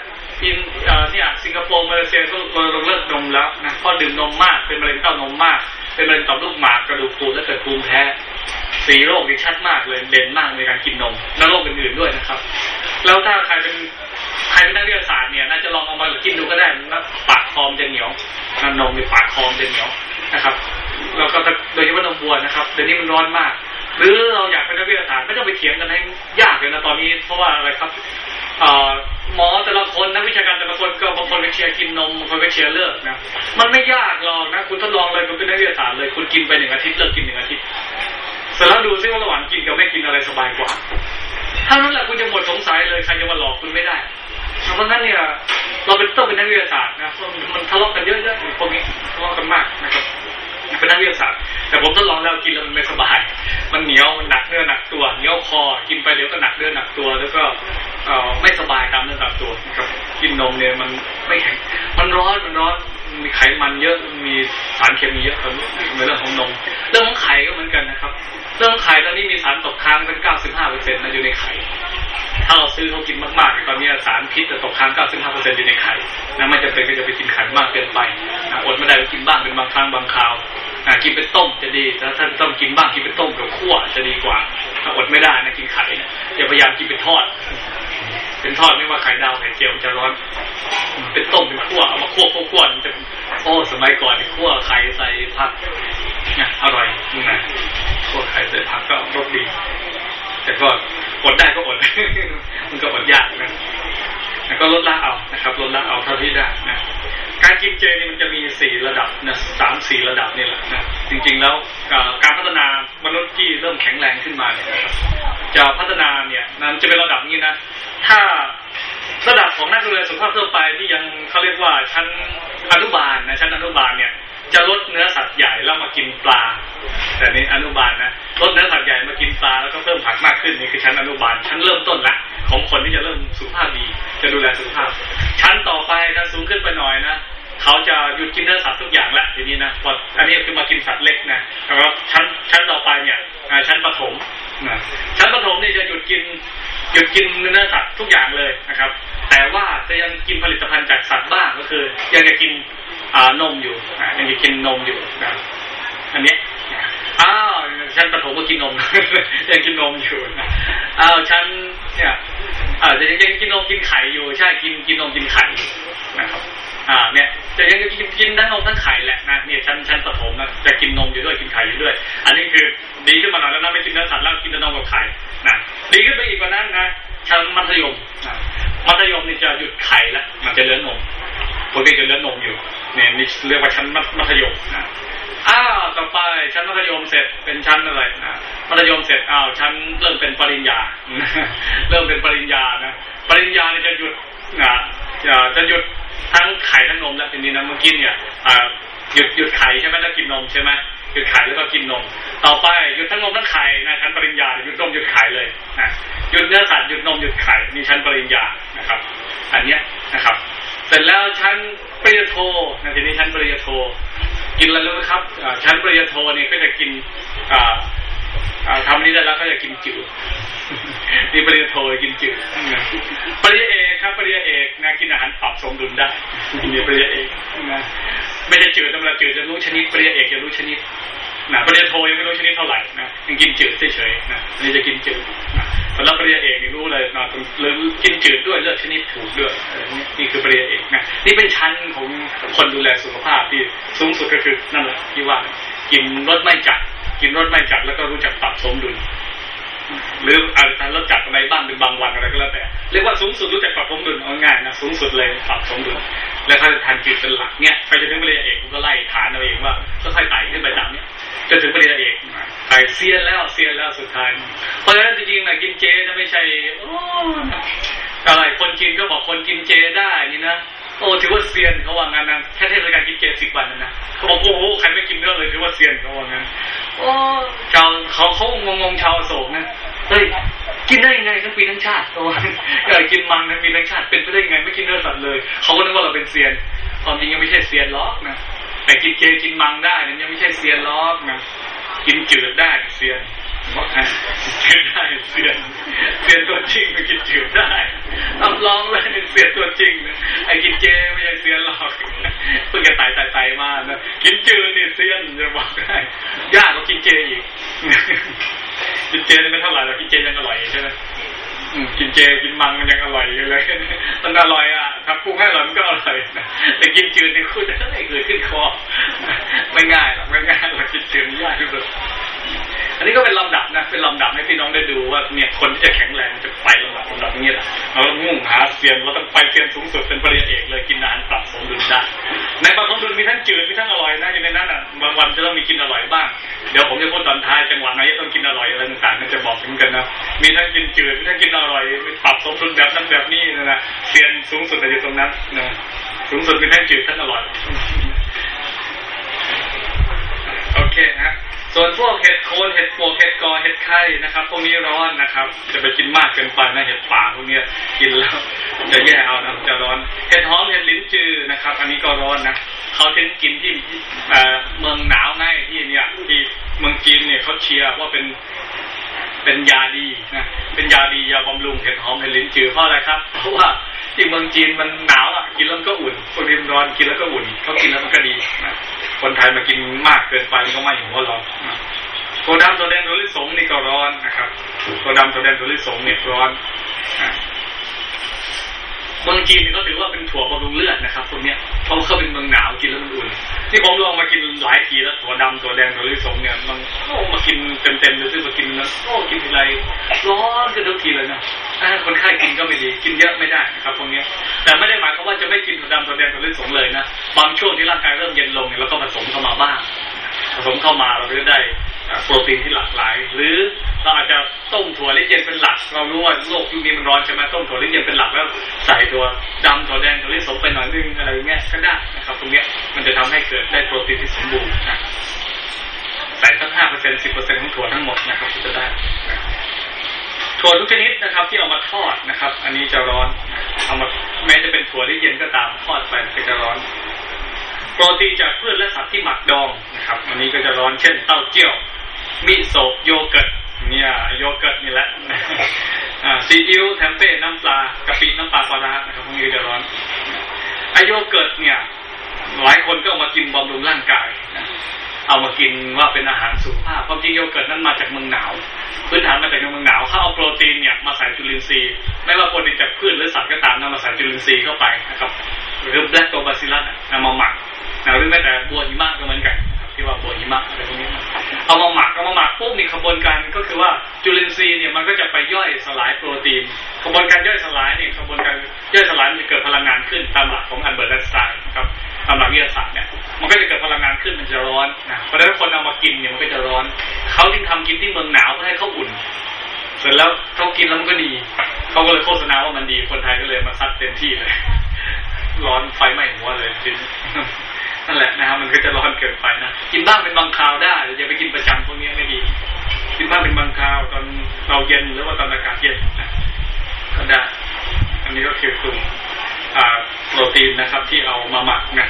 อินเนี่ยสิงคโปร์มาเลเซียก็เลิกนมแล้วนะเพราะดื่มนมมากเป็นมะเร็งเต้านมมากเป็นมะเร็งต่อมลูกหมากกระดูกพรุนและเกิดภูมิแพ้สี่โรคนี่ชัดมากเลยเด่นมากในการกินนมและโรคอื่นๆด้วยนะครับแล้วถ้าใครเป็นใครเป็นนักวิทยาศาสตร์เนี่ยน่าจะลองเอามากินดูก็ได้นะปากคอมจะเหนียวนมในปากคอมจะเหนียวนะครับแล้วก็โดยเฉพาะนมวัวนะครับเดี๋ยวนี้มันร้อนมากหรือเราอยากเป็นนักวิทยาศาสตร์ไม่ต้องไปเถียงกันให้ยากเลยนะตอนนี้เพราะว่าอะไรครับหมอแต่ละคนนักวิชาการแต่ละคนก็บางคนไปเชียร์กินนมบางคนไปเชียร์เลิกนะมันไม่ยากหรอกนะคุณทดลองเลยคุณเป็นนักวิทยาศาสตร์เลยคุณกินไปหนึ่งอาทิตย์เลิกกินหนึ่งอาทิตย์เสร็จแล้วดูซิว่าระหว่างกินกับไม่กินอะไรสบายกว่าถ้านั้นแหละคุณจะหมดสงสัยเลยใครจะมาหลอกคุณไม่ได้เพราะงั้นเนี่ยเราเป็นต้องเป็นนักวิทยาศาสตร์นะมันทะเลาะกันเยอะๆพวกนี้ทะเลาะกันมากนะครับเป็นนักวิทยาศาสตร์แต่ผมทดลองแล้วกินแล้วมันไม่สบายมันเหนียวมันหนักเนื้อหนักตัวเหนียวคอกินไปเดี๋ยวก็หนักเนื้อหนักตัวแล้วก็ไม่สบายตามเนื้อตามตัวนะครับกินนมเนี่ยมันไม่แข็งมันร้อนมันร้อนมีไขมันเยอะมีสารเคมีเยอะในเรื่องของนมเรื่องของไข่ก็เหมือนกันนะครับเรื่องของไข่ตอนนี้มีสารตกค้างเป็น เก้าสิบห้าเปอร์เซ็นต์ นะอยู่ในไข่ถ้าเราซื้อเขากินมากๆตอนนี้สารพิษจะตกค้าง เก้าสิบห้าเปอร์เซ็นต์ อยู่ในไข่นะไม่จำเป็นก็จะไปกินไข่มากเกินไปนะอดไม่ได้ก็กินบ้างเป็นบางครั้งบางคราวนะกินเป็นต้มจะดีแต่ถ้าต้องกินบ้างกินเป็นต้มกับคั่วจะดีกว่าถ้าอดไม่ได้นะกินไข่นะอย่าพยายามกินเป็นทอดเป็นทอดไม่ว่าไข่ดาวไข่เจียวจะร้อนเป็นต้มเป็นคั่วเอามาคั่วคั่วมันจะโอ้สมัยก่อนคั่วไข่ใส่ผักเนี่ยอร่อยนะคั่วไข่ใส่ผักก็รสดีแต่ก็อดได้ก็อด มันก็อดยากนะแล้วก็ลดละเอานะครับลดละเอาเท่าที่ได้นะการกินเจนี่มันจะมีสี่ระดับนะสามสี่ระดับนี่แหละนะจริงๆแล้วการพัฒนามนุษย์ที่เริ่มแข็งแรงขึ้นมาเนี่ยจะพัฒนาเนี่ยนั้นจะเป็นระดับนี้นะถ้าระดับของนักเรียนสุขภาพทั่วไปที่ยังเขาเรียกว่าชั้นอนุบาลนะชั้นอนุบาลเนี่ยจะลดเนื้อสัตว์ใหญ่แล้วมากินปลาแต่นี่อนุบาลนะลดเนื้อสัตว์ใหญ่มากินปลาแล้วก็เพิ่มผักมากขึ้นนี่คือชั้นอนุบาลชั้นเริ่มต้นละของคนที่จะเริ่มสุขภาพดีจะดูแลสุขภาพชั้นต่อไปนะสูงขึ้นไปหน่อยนะเขาจะหยุดกินเนื้อสัตว์ทุกอย่างละทีนี้นะพออันนี้คือมากินสัตว์เล็กนะแล้วก็ชั้นชั้นต่อไปเนี่ยชั้นประถมนะชั้นประถมนี่จะหยุดกินหยุดกินเนื้อสัตว์ทุกอย่างเลยนะครับแต่ว่าจะยังกินผลิตภัณฑ์จากสัตว์บ้างก็คือยังจะกินนมอยู่ยังจะกินนมอยู่นะอันนี้อ้าวชั้นประถมก็กินนม ยังกินนมอยู่นะอ้าวชั้นเนี่ยอ่าจะยังกินนมกินไข่อยู่ใช่กินกินนมกินไข่นะครับอ่าเนี่ยจะยังกินกินทั้งนมทั้งไข่แหละนะเนี่ยชั้นชั้นประถมนะจะกินนมอยู่ด้วยกินไข่อยู่ด้วยอันนี้คือดีขึ้นมาหน่อยแล้วนะไม่กินเนื้อสัตว์แล้วกินแต่นมกับไข่นะดีขึ้นไปอีกกว่านั้นนะชั้นมัธยมนะมัธยมนี่จะหยุดไข่แล้วมันจะเหลือนมปกติจะเหลือนมอยู่เนี่ยนี่เรียกว่าชั้นมัธยมนะอ้าวต่อไปชั้นมัธยมเสร็จเป็นชั้นอะไรนะมัธยมเสร็จอ้าวชั้นเริ่มเป็นปริญญาเริ่มเป็นปริญญานะปริญญาเนี่ยจะหยุดนะจะหยุดทั้งไข่ทั้งนมแล้วทีนี้นะเมื่อกี้เนี่ยหยุดหยุดไข่ใช่ไหมแล้วกินนมใช่ไหมหยุดไข่แล้วก็กินนมต่อไปหยุดทั้งนมทั้งไข่นะชั้นปริญญาหยุดนมหยุดไข่เลยนะหยุดเนื้อสัตว์หยุดนมหยุดไข่นี่ชั้นปริญญานะครับอันเนี้ยนะครับเสร็จแล้วชั้นปริญญาโทนะทีนี้ชั้นปริญญาโทกินอะไรรู้ไหมครับชั้นปริญญาโทนี่ก็จะกินทำนี้ได้แล้วก็จะกินจืดนี่ปริญญาโทกินจืดปริญญาเอกครับปริญญาเอกนะกินอาหารปรับสมดุลได้นี่ปริญญาเอกนะไม่จะจืดธรรมดาจืดจะรู้ชนิดปริญญาเอกจะรู้ชนิดนะปริญญาโทยังไม่รู้ชนิดเท่าไหร่นะยังกินจืดเฉยๆนะนี่จะกินจืดนะสำหรับปริญญาเอกนี่รู้เลยนะหรือกินจืดด้วยเลือกชนิดถูกด้วยนี่คือปริญญาเอกนะนี่เป็นชั้นของคนดูแลสุขภาพที่สูงสุดก็คือนั่นแหละที่ว่ากินรสไม่จัดกินรสไม่จัดแล้วก็รู้จักปรับสมดุลหรืออาจจะลดจัดอะไรบ้างเป็นบางวันอะไรก็แล้วแต่เรียกว่าสูงสุดรู้จักปรับสมดุลเอาง่ายนะสูงสุดเลยปรับสมดุลแล้วถ้าจะทานจืดเป็นหลักเนี่ยไปจนถึงปริญญาเอกผมก็ไล่ฐานเอาเองว่าค่อยๆไต่ขึ้นไปดับเนี่ยจนถึงปริญญาเอกไต่เซียนแล้วเซียนแล้วสุดท้ายเพราะฉะนั้นจริงๆนะกินเจจะไม่ใช่โอ้อะไรคนกินก็บอกคนกินเจได้นี่นะโอ้ถือว่าเซียนเขาว่างั้นนะแค่เทศกาลกินเจสิบวันนะเขาบอกโอ้โหใครไม่กินเนื้อเลยถือว่าเซียนเขาว่างั้นโอ้ชาวเขาเขางงๆชาวโศกนะเฮ้ยกินได้ยังไงทั้งปีทั้งชาติตัวเออกินมันทั้งปีทั้งชาติเป็นไปได้ยังไงไม่กินเนื้อสัตว์เลยเขาก็นึกว่าเราเป็นเซียนความจริงยังไม่ใช่เซียนล็อกนะแต่กินเจกินมังได้นั่นยังไม่ใช่เซียนล็อกนะกินจืดได้เซียนบอกนะเจจืดได้เซียนเซียนตัวจริงมันกินจืดได้รับรองเลยเป็นเซียนตัวจริงนะไอ้กินเจไม่ใช่เซียนหรอกเพิ่งจะไต่ไต่ไต่มานะกินจืดนี่เซียนจะบอกได้ยากกว่ากินเจอีกกินเจนี่ไม่เท่าไหร่หรอกกินเจยังอร่อยใช่ไหมกินเจกินมังมันยังอร่อยอยู่เลยมันอร่อยอ่ะถ้าปรุงให้อร่อยมันก็อร่อยแต่กินจืดนี่คุณจะได้เกิดขึ้นคอไม่ง่ายหรอกไม่ง่ายหรอกกินจืดยากที่สุดอันนี้ก็เป็นลำดับนะเป็นลำดับให้พี่น้องได้ดูว่าเนี่ยคนที่จะแข็งแรงจะไปลำดับลำดับนี้แหละเราต้องมุ่งหาเซียนเราต้องไปเซียนสูงสุดเป็นปริญญาเอกเลยกินอาหารปรับสมดุลได้ในปรับสมดุลมีทั้งจืดมีทั้งอร่อยนะอยู่ในนั้นอ่ะบางวันจะต้องมีกินอร่อยบ้างเดี๋ยวผมจะพูดตอนท้ายจังหวะไหนจะต้องกินอร่อยอะไรต่างๆก็จะบอกถึงกันนะมีทั้งกินจืดมีทั้งกินอร่อยมีปรับสมดุลแบบนั้นแบบนี้นะนะเซียนสูงสุดอยู่ตรงนั้นนะสูงสุดมีทั้งจืดทั้งอร่อยโอเคนะส่วนพวกเห็ดโคนเห็ดปวกเห็ดกอเห็ดไข่นะครับพวกนี้ร้อนนะครับจะไปกินมากเกินไปนะเห็ดป่าพวกนี้กินแล้วจะแย่เอานะจะร้อนเห็ดหอมเห็ดลิ้นจือนะครับอันนี้ก็ร้อนนะเขาถึงกินที่เมืองหนาวง่ายที่เนี่ยที่เมืองจีนเนี่ยเขาเชียร์ว่าเป็นเป็นยาดีนะเป็นยาดียาบำรุงเห็ดหอมเห็ดลิ้นจือเพราะอะไรครับเพราะว่าที่เมืองจีนมันหนาวอ่ะกินแล้วก็อุ่นพวกนี้ร้อนกินแล้วก็อุ่นเขากินแล้วมันก็ดีนะคนไทยมากินมากเกินไปก็ไม่หัวร้อนตัวดำตัวแดงตัวลิสงนี่ก็ร้อนนะครับตัวดำตัวแดงตัวลิสงเนี่ยร้อนเมืองจีนเขาถือว่าเป็นถั่วบำรุงเลือดนะครับพวกเนี้ยเพราะเขาเป็นเมืองหนาวกินแล้วมันอุ่นที่ผมลองมากินหลายทีแล้วถั่วดำตัวแดงตัวลิสงเนี่ยมันโอ้มากินเต็มๆเลยซึ่งมากินแล้วโอ้กินทีไรร้อนกันทุกทีเลยนะถ้าคนไข้กินก็ไม่ดีกินเยอะไม่ได้นะครับพวกนี้แต่ไม่ได้หมายความว่าจะไม่กินถั่วดำตัวแดงตัวลิสงเลยนะบางช่วงที่ร่างกายเริ่มเย็นลงเนี่ยเราก็ผสมเข้ามาบ้างผสมเข้ามาเราจะได้โปรตีนที่หลากหลายหรือเราอาจจะต้มถั่วลิเย็นเป็นหลักเรารู้ว่าโลกยุคนี้มันร้อนใช่ไหมต้มถั่วลิเย็นเป็นหลักแล้วใส่ถั่วดำถั่วแดงถั่วลิสงไปหน่อยนึงอะไรเงี้ยก็ได้นะครับตรงเนี้ยมันจะทำให้เกิดได้โปรตีนที่สมบูรณ์นะใส่สักห้าเปอร์เซ็นต์สิบเปอร์เซ็นต์ของถั่วทั้งหมดนะครับที่จะได้ถั่วทุกชนิดนะครับที่เอามาทอดนะครับอันนี้จะร้อนเอามาแม้จะเป็นถั่วลิเย็นก็ตามทอดไปก็จะร้อนโปรตีนจากพืชและสัตว์ที่หมักดองนะครับอันนี้ก็จะร้อนเช่นเต้าเจี้ยวมิโซะโยเกิร์ตเนี่ยโยเกิร์ตนี่แหละซีอิ๊วแทมเป้น้ำปลากะปิน้ำปลาปลาร้านะครับพวกนี้จะร้อนไอโยเกิร์ตเนี่ยหลายคนก็เอามากินบำรุงร่างกายนะเอามากินว่าเป็นอาหารสุขภาพความจริงโยเกิร์ตนั้นมาจากเมืองหนาวพื้นฐานมาจากเมืองหนาวเขาเอาโปรตีนเนี่ยมาใส่จุลินทรีย์ไม่ว่าโปรตีนจากพืชหรือสัตว์ก็ตามนำมาใส่จุลินทรีย์เข้าไปนะครับหรือแบล็กโตบาซิลลัสนำมาหมักหรือแม้แต่บัวหิมะก็เหมือนกันที่ว่าบัวหิมะอะไรพวกนี้เอามาหมักเอามาหมักปุ๊บมีกระบวนการก็คือว่าจุลินทรีย์เนี่ยมันก็จะไปย่อยสลายโปรตีนกระบวนการย่อยสลายเนี่ยกระบวนการย่อยสลายจะเกิดพลังงานขึ้นตามหลักของอัลเบิร์ตไอน์สไตน์นะครับตามหลักวิทยาศาสตร์เนี่ยมันก็จะเกิดพลังงานขึ้นมันจะร้อนนะเพราะฉะนั้นคนเอามากินเนี่ยมันก็จะร้อนเขาจึงทำกินที่เมืองหนาวเพื่อให้เขาอุ่นเสร็จแล้วเขากินแล้วมันก็ดีเขาก็เลยโฆษณาว่ามันดีคนไทยก็เลยมาซัดเต็มที่เลยร้อนไฟไหม้หัวเลยจริงนั่นแหละนะครับมันก็จะร้อนเกินไปนะกินบ้างเป็นบางคราวได้อย่าไปกินประจำพวกนี้ไม่ดีกินบ้างเป็นบางคราวตอนเราเย็นหรือว่าตอนอากาศเย็นนะก็ได้อันนี้ก็คือกลุ่มโปรตีนนะครับที่เอามาหมักนะ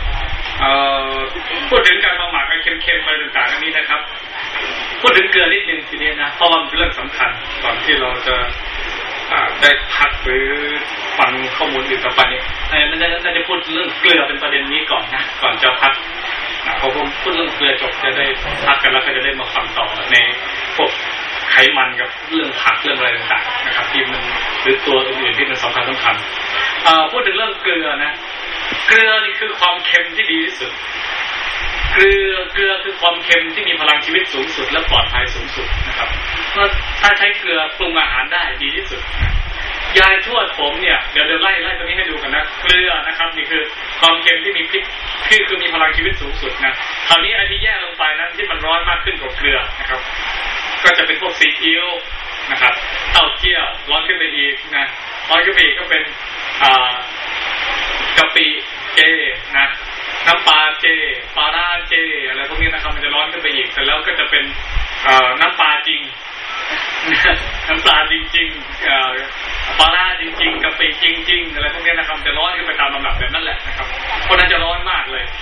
พูดถึงการมาหมักไอ้เค็มๆอะไรต่างๆอันนี้นะครับพูดถึงเกลือนิดนึงทีนี้นะเพราะมันเป็นเรื่องสำคัญก่อนที่เราจะได้พักหรือฟังข้อมูลอื่นต่อไปนี้น่าจะพูดเรื่องเกลือเป็นประเด็นนี้ก่อนนะก่อนจะพักพอผมพูดเรื่องเกลือจบจะได้พักกันแล้วก็จะได้มาฟังต่อในพวกไขมันกับเรื่องผักเรื่องอะไรต่างๆนะครับที่มันหรือตัวอื่นๆที่มันสำคัญสำคัญพูดถึงเรื่องเกลือนะเกลือนี่คือความเค็มที่ดีที่สุดเกลือเกลือคือความเค็มที่มีพลังชีวิตสูงสุดและปลอดภัยสูงสุดนะครับเพราะถ้าใช้เกลือปรุงอาหารได้ดีที่สุดยายทวดผมเนี่ยเดี๋ยวเดี๋ยวไล่ไล่ตัวนี้ให้ดูกันนะเกลือนะครับนี่คือความเค็มที่มีพิษคือคือมีพลังชีวิตสูงสุดนะคราวนี้ไอ้ที่แย่ลงไปนั้นที่มันร้อนมากขึ้นกว่าเกลือนะครับก็จะเป็นพวกซีอิ๊วนะครับเต้าเจี้ยวร้อนขึ้นไปอีกนะร้อนขึ้นไปอีกก็เป็นอ่ากะปิเจนะน้ำปลาเจปลาร้าเจอะไรพวกนี้นะครับมันจะร้อนขึ้นไปอีกแต่แล้วก็จะเป็นน้ำปลาจริงน้ำปลาจริงๆปลาร้าจริงๆกะปิจริงๆอะไรพวกนี้นะครับจะร้อนขึ้นไปตามลำดับแบบนั้นแหละนะครับเพราะนั้นจะร้อนมากเลย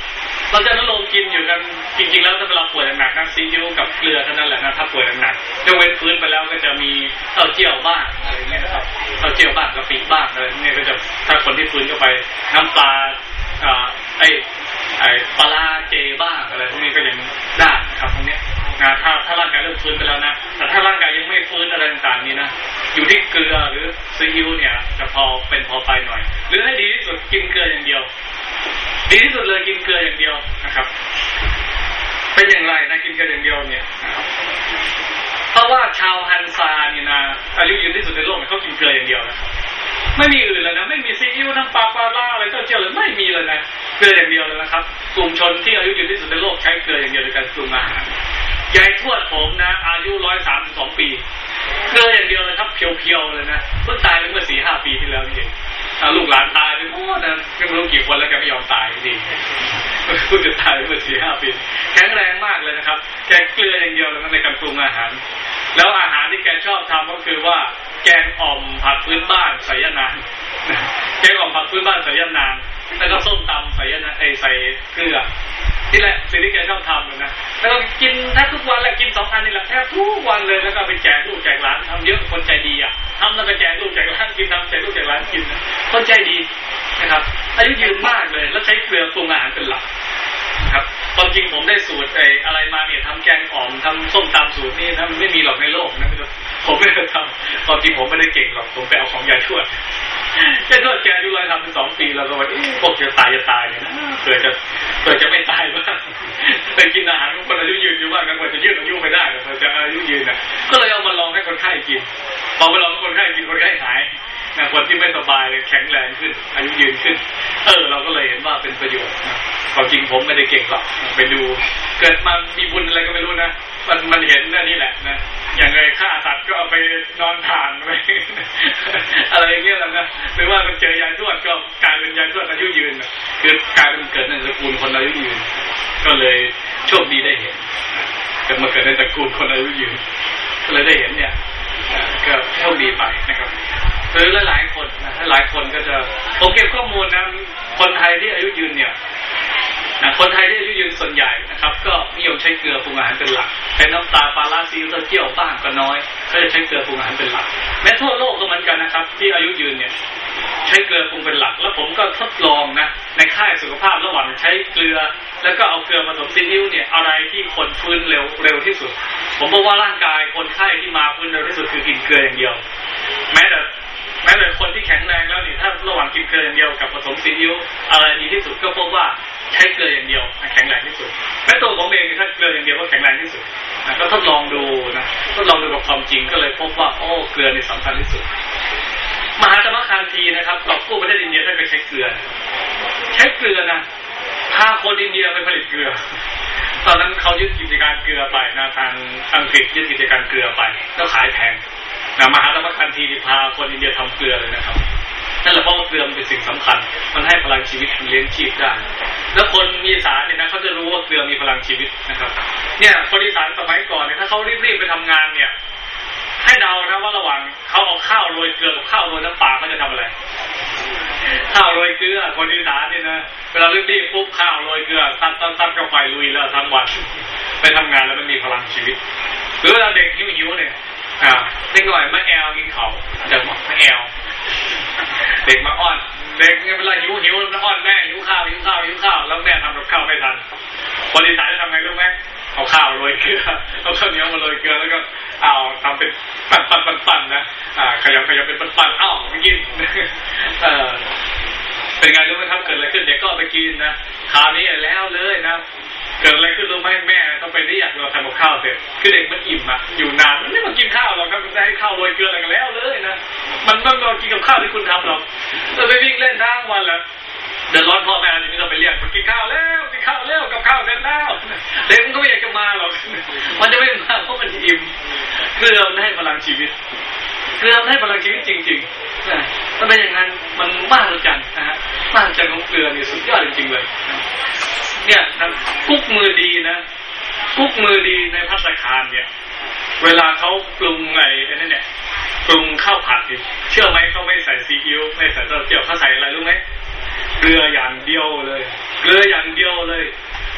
เราจะนิยมกินอยู่กันจริงๆแล้วถ้าเราป่วยหนักๆนะซีอิ๊วกับเกลือเท่านั้นแหละนะถ้าป่วยหนักๆยกเว้นฟื้นไปแล้วก็จะมีเต้าเจี้ยวบ้างอะไรเงี้ยนะครับเต้าเจี้ยวบ้างกะปิบ้างอะไรเนี่ยก็จะถ้าคนที่ฟื้นเข้าไปน้ำปลาอ่าไอไอปลาเจบ้างอะไรพวกนี้ก็ยังได้ครับพวกนี้นะถ้าถ้าร่างกายเริ่มฟื้นไปแล้วนะแต่ถ้าร่างกายยังไม่ฟื้นอะไรต่างๆนี้นะอยู่ที่เกลือหรือซีอิ๊วเนี่ยจะพอเป็นพอไปหน่อยหรือให้ดีที่สุดกินเกลืออย่างเดียวดีที่สุดเลยกินเกลืออย่างเดียวนะครับเป็นอย่างไรนะกินเกลืออย่างเดียวเนี่ยเพราะว่าชาวฮันซาเนี่ยนะอายุยืนที่สุดในโลกเขากินเกลืออย่างเดียวนะไม่มีอื่นเลยนะไม่มีซีอิ๊วน้ำปลาปลาล่าอะไรเต้าเจี้ยวเลยไม่มีเลยนะเกลืออย่างเดียวเลยนะครับกลุ่มชนที่อายุยืนที่สุดในโลกใช้เกลืออย่างเดียวในการปรุงอาหารยายทวดผมนะอายุร้อยสามสิบสองปีเกลืออย่างเดียวเลยครับเพียวๆเลยนะเพิ่งตายเมื่อสี่ห้าปีที่แล้วนี่เองลูกหลานตายไปหมดนะไม่รู้กี่คนแล้วแกไม่ยอมตายจริงเพิ่งจะตายเมื่อสี่ห้าปีแข็งแรงมากเลยนะครับแกเกลืออย่างเดียวเลยในการปรุงอาหารแล้วอาหารที่แกชอบทำก็คือว่าแกงอ่อมผัดพื้นบ้านใส่ยะนางแกงอ่อมผัดพื้นบ้านใส่ยะนางแล้วก็ส้มตำใส่ยะนางไอใส่เกลือนี่แหละสิ่งที่แกชอบทำเลยนะแล้วก็กินแทบทุกวันและกินสองอันนี่แหละแทบทุกวันเลยแล้วก็ไปแจกลูกแจกหลานทำเยอะคนใจดีอ่ะทำแล้วก็แจกลูกแจกหลานกินทำแจกลูกแจกหลานกินคนใจดีนะครับอายุยืนมากเลยแล้วใช้เกลือปรุงอาหารเป็นหลักครับความจริงผมได้สูตรไอ้อะไรมาเนี่ยทำแกงอ่อมทำส้มตำสูตรนี่นะมันไม่มีหรอกในโลกนะผมไม่ได้ทำความจริงผมไม่ได้เก่งหรอกผมไปเอาของยายทวดยายทวดแกอายุร้อยทำเป็นสองปีแล้วก็ว่าพวกจะตายจะตายเนี่ยนะเผื่อจะเผื่อจะไม่ตายบ้างไปกินอาหารของคนอายุยืนอยู่บ้างกันกว่าจะยืดอายุไม่ได้เผื่อจะอายุยืนน่ะก็เลยเอามาลองให้คนไข้กินพอไปลองให้คนไข้กินคนไข้หายนะคนที่ไม่สบายแข็งแรงขึ้นอายุยืนขึ้นเออเราก็เลยเห็นว่าเป็นประโยชน์นะความจริงผมไม่ได้เก่งหรอกไปดูเกิดมามีบุญอะไรก็ไม่รู้นะมันมันเห็นนี่แหละนะอย่างไรฆ่าสัตว์ก็เอาไปนอนถ่านไปอะไรอย่างเงี้ยแล้วนะหรือว่ามันเจอยายทวดก็กลายเป็นยายทวดอายุยืนคือกลายเป็นเกิดในตระกูลคนอายุยืนก็เลยโชคดีได้เห็นเกิดมาเกิดในตระกูลคนอายุยืนก็เลยได้เห็นเนี่ยก็โชคดีไปนะครับหรือหลายๆคนนะหลายคนก็จะผมเก็บข้อมูลนะคนไทยที่อายุยืนเนี่ยคนไทยที่อายุยืนส่วนใหญ่นะครับก็นิยมใช้เกลือปรุงอาหารเป็นหลักใช้น้ำตาลปลาซีอิ๊วเต้าเจี้ยวบ้างก็น้อยก็จะใช้เกลือปรุงอาหารเป็นหลักแม้ทั่วโลกก็เหมือนกันนะครับที่อายุยืนเนี่ยใช้เกลือปรุงเป็นหลักแล้วผมก็ทดลองนะในค่ายสุขภาพระหว่างใช้เกลือแล้วก็เอาเกลือผสมซีอิ๊วเนี่ยอะไรที่คนฟื้นเร็วเร็วที่สุดผมบอกว่าร่างกายคนไข้ที่มาฟื้นเร็วที่สุดคือกินเกลืออย่างเดียวแม้แต่แม้แต่คนที่แข็งแรงแล้วนี่ถ้าระหว่างกินเกลืออย่างเดียวกับผสมซีอิ๊วอะไรดีที่สุดก็พบว่าใช้เกลืออย่างเดียวแข็งแรงที่สุดแม้ตัวผมเองถ้าเกลืออย่างเดียวก็แข็งแรงที่สุดก็ทดลองดูนะทดลองดูกับความจริงก็เลยพบว่าโอ้เกลือนี่สำคัญที่สุดมหาธรรมคานธีนะครับกอบกู้ประเทศอินเดียท่านก็ใช้เกลือใช้เกลือนะพาคนอินเดียไปผลิตเกลือตอนนั้นเขายึดกิจการเกลือไปนะทางอังกฤษยึดกิจการเกลือไปแล้วขายแพงนะมหาธรรมคานธีพาคนอินเดียทำเกลือเลยนะครับนั่นแหละเพราะว่าเกลือมันเป็นสิ่งสำคัญมันให้พลังชีวิตมันเลี้ยงชีพได้แล้วคนอีสานเนี่ยนะเขาจะรู้ว่าเกลือมีพลังชีวิตนะครับเนี่ยคนอีสานสมัยก่อนเนี่ยถ้าเขารีบๆไปทำงานเนี่ยให้เดานะว่าระหว่างเขาเอาข้าวโรยเกลือกับข้าวโรยน้ำปลาเขาจะทำอะไรข้าวโรยเกลือคนอีสานเนี่ยนะเวลารีบๆปุ๊บข้าวโรยเกลือตัดตัดตัดเข้าไปลุยแล้วทั้งวันไปทำงานแล้วมันมีพลังชีวิตหรือเวลาเด็กหิวๆเนี่ยอ่าเด็กหน่อยมาแอลกินเขาจะบอกมาแอลเด็กมาอ้อนเด็กเวลาหิวหิวมันอ้อนแม่หิวข้าวหิวข้าวหิวข้าวแล้วแม่ทำกับข้าวไม่ทันคนอีสานจะทำไงรู้ไหมเอาข้าวโรยเกลือเอาข้าวเหนียวมาโรยเกลือแล้วก็เอาทำเป็นปั่นปั่นปั่นปั่นนะอ่าขยำขยำเป็นปั่นปั่นอ้าวไปกินเออเป็นไงรู้ไหมครับเกิดอะไรขึ้นเด็กก็ไปกินนะคราวนี้แล้วเลยนะเกิดอะไรขึ้นรู้ไหมแม่ต้องไปเรียกเราทำกับข้าวเสร็จคือเด็กมันอิ่มอ่ะอยู่นานมันไม่มากินข้าวหรอกครับมันจะให้ข้าวโรยเกลืออะไรกันแล้วเลยนะมันต้องรอกินกับข้าวที่คุณทำหรอกเราไปวิ่งเล่นทั้งวันแล้วเดือดร้อนพ่อแม่ทีนี้เราไปเรียกมันกินข้าวแล้วกินข้าวแล้วกับข้าวเสร็จแล้วเด็กมันก็ไม่อยากจะมาหรอกมันจะไม่มาเพราะมันอิ่มเกลือมันให้พลังชีวิตเกลือมันให้พลังชีวิตจริงๆนะถ้าเป็นอย่างนั้นมันมากจังนะฮะมากจังของเกลือนี่สุดยอดจริงๆเลยเนี่ยนะกุ๊กมือดีนะกุ๊กมือดีในภัตตาคารเนี่ยเวลาเขาปรุงไอ้นั่นเนี่ยปรุงข้าวผัดเชื่อไหมเขาไม่ใส่ซีอิ๊วไม่ใส่เต้าเจี้ยวเขาใส่อะไรรู้ไหมเกลืออย่างเดียวเลยเกลืออย่างเดียวเลย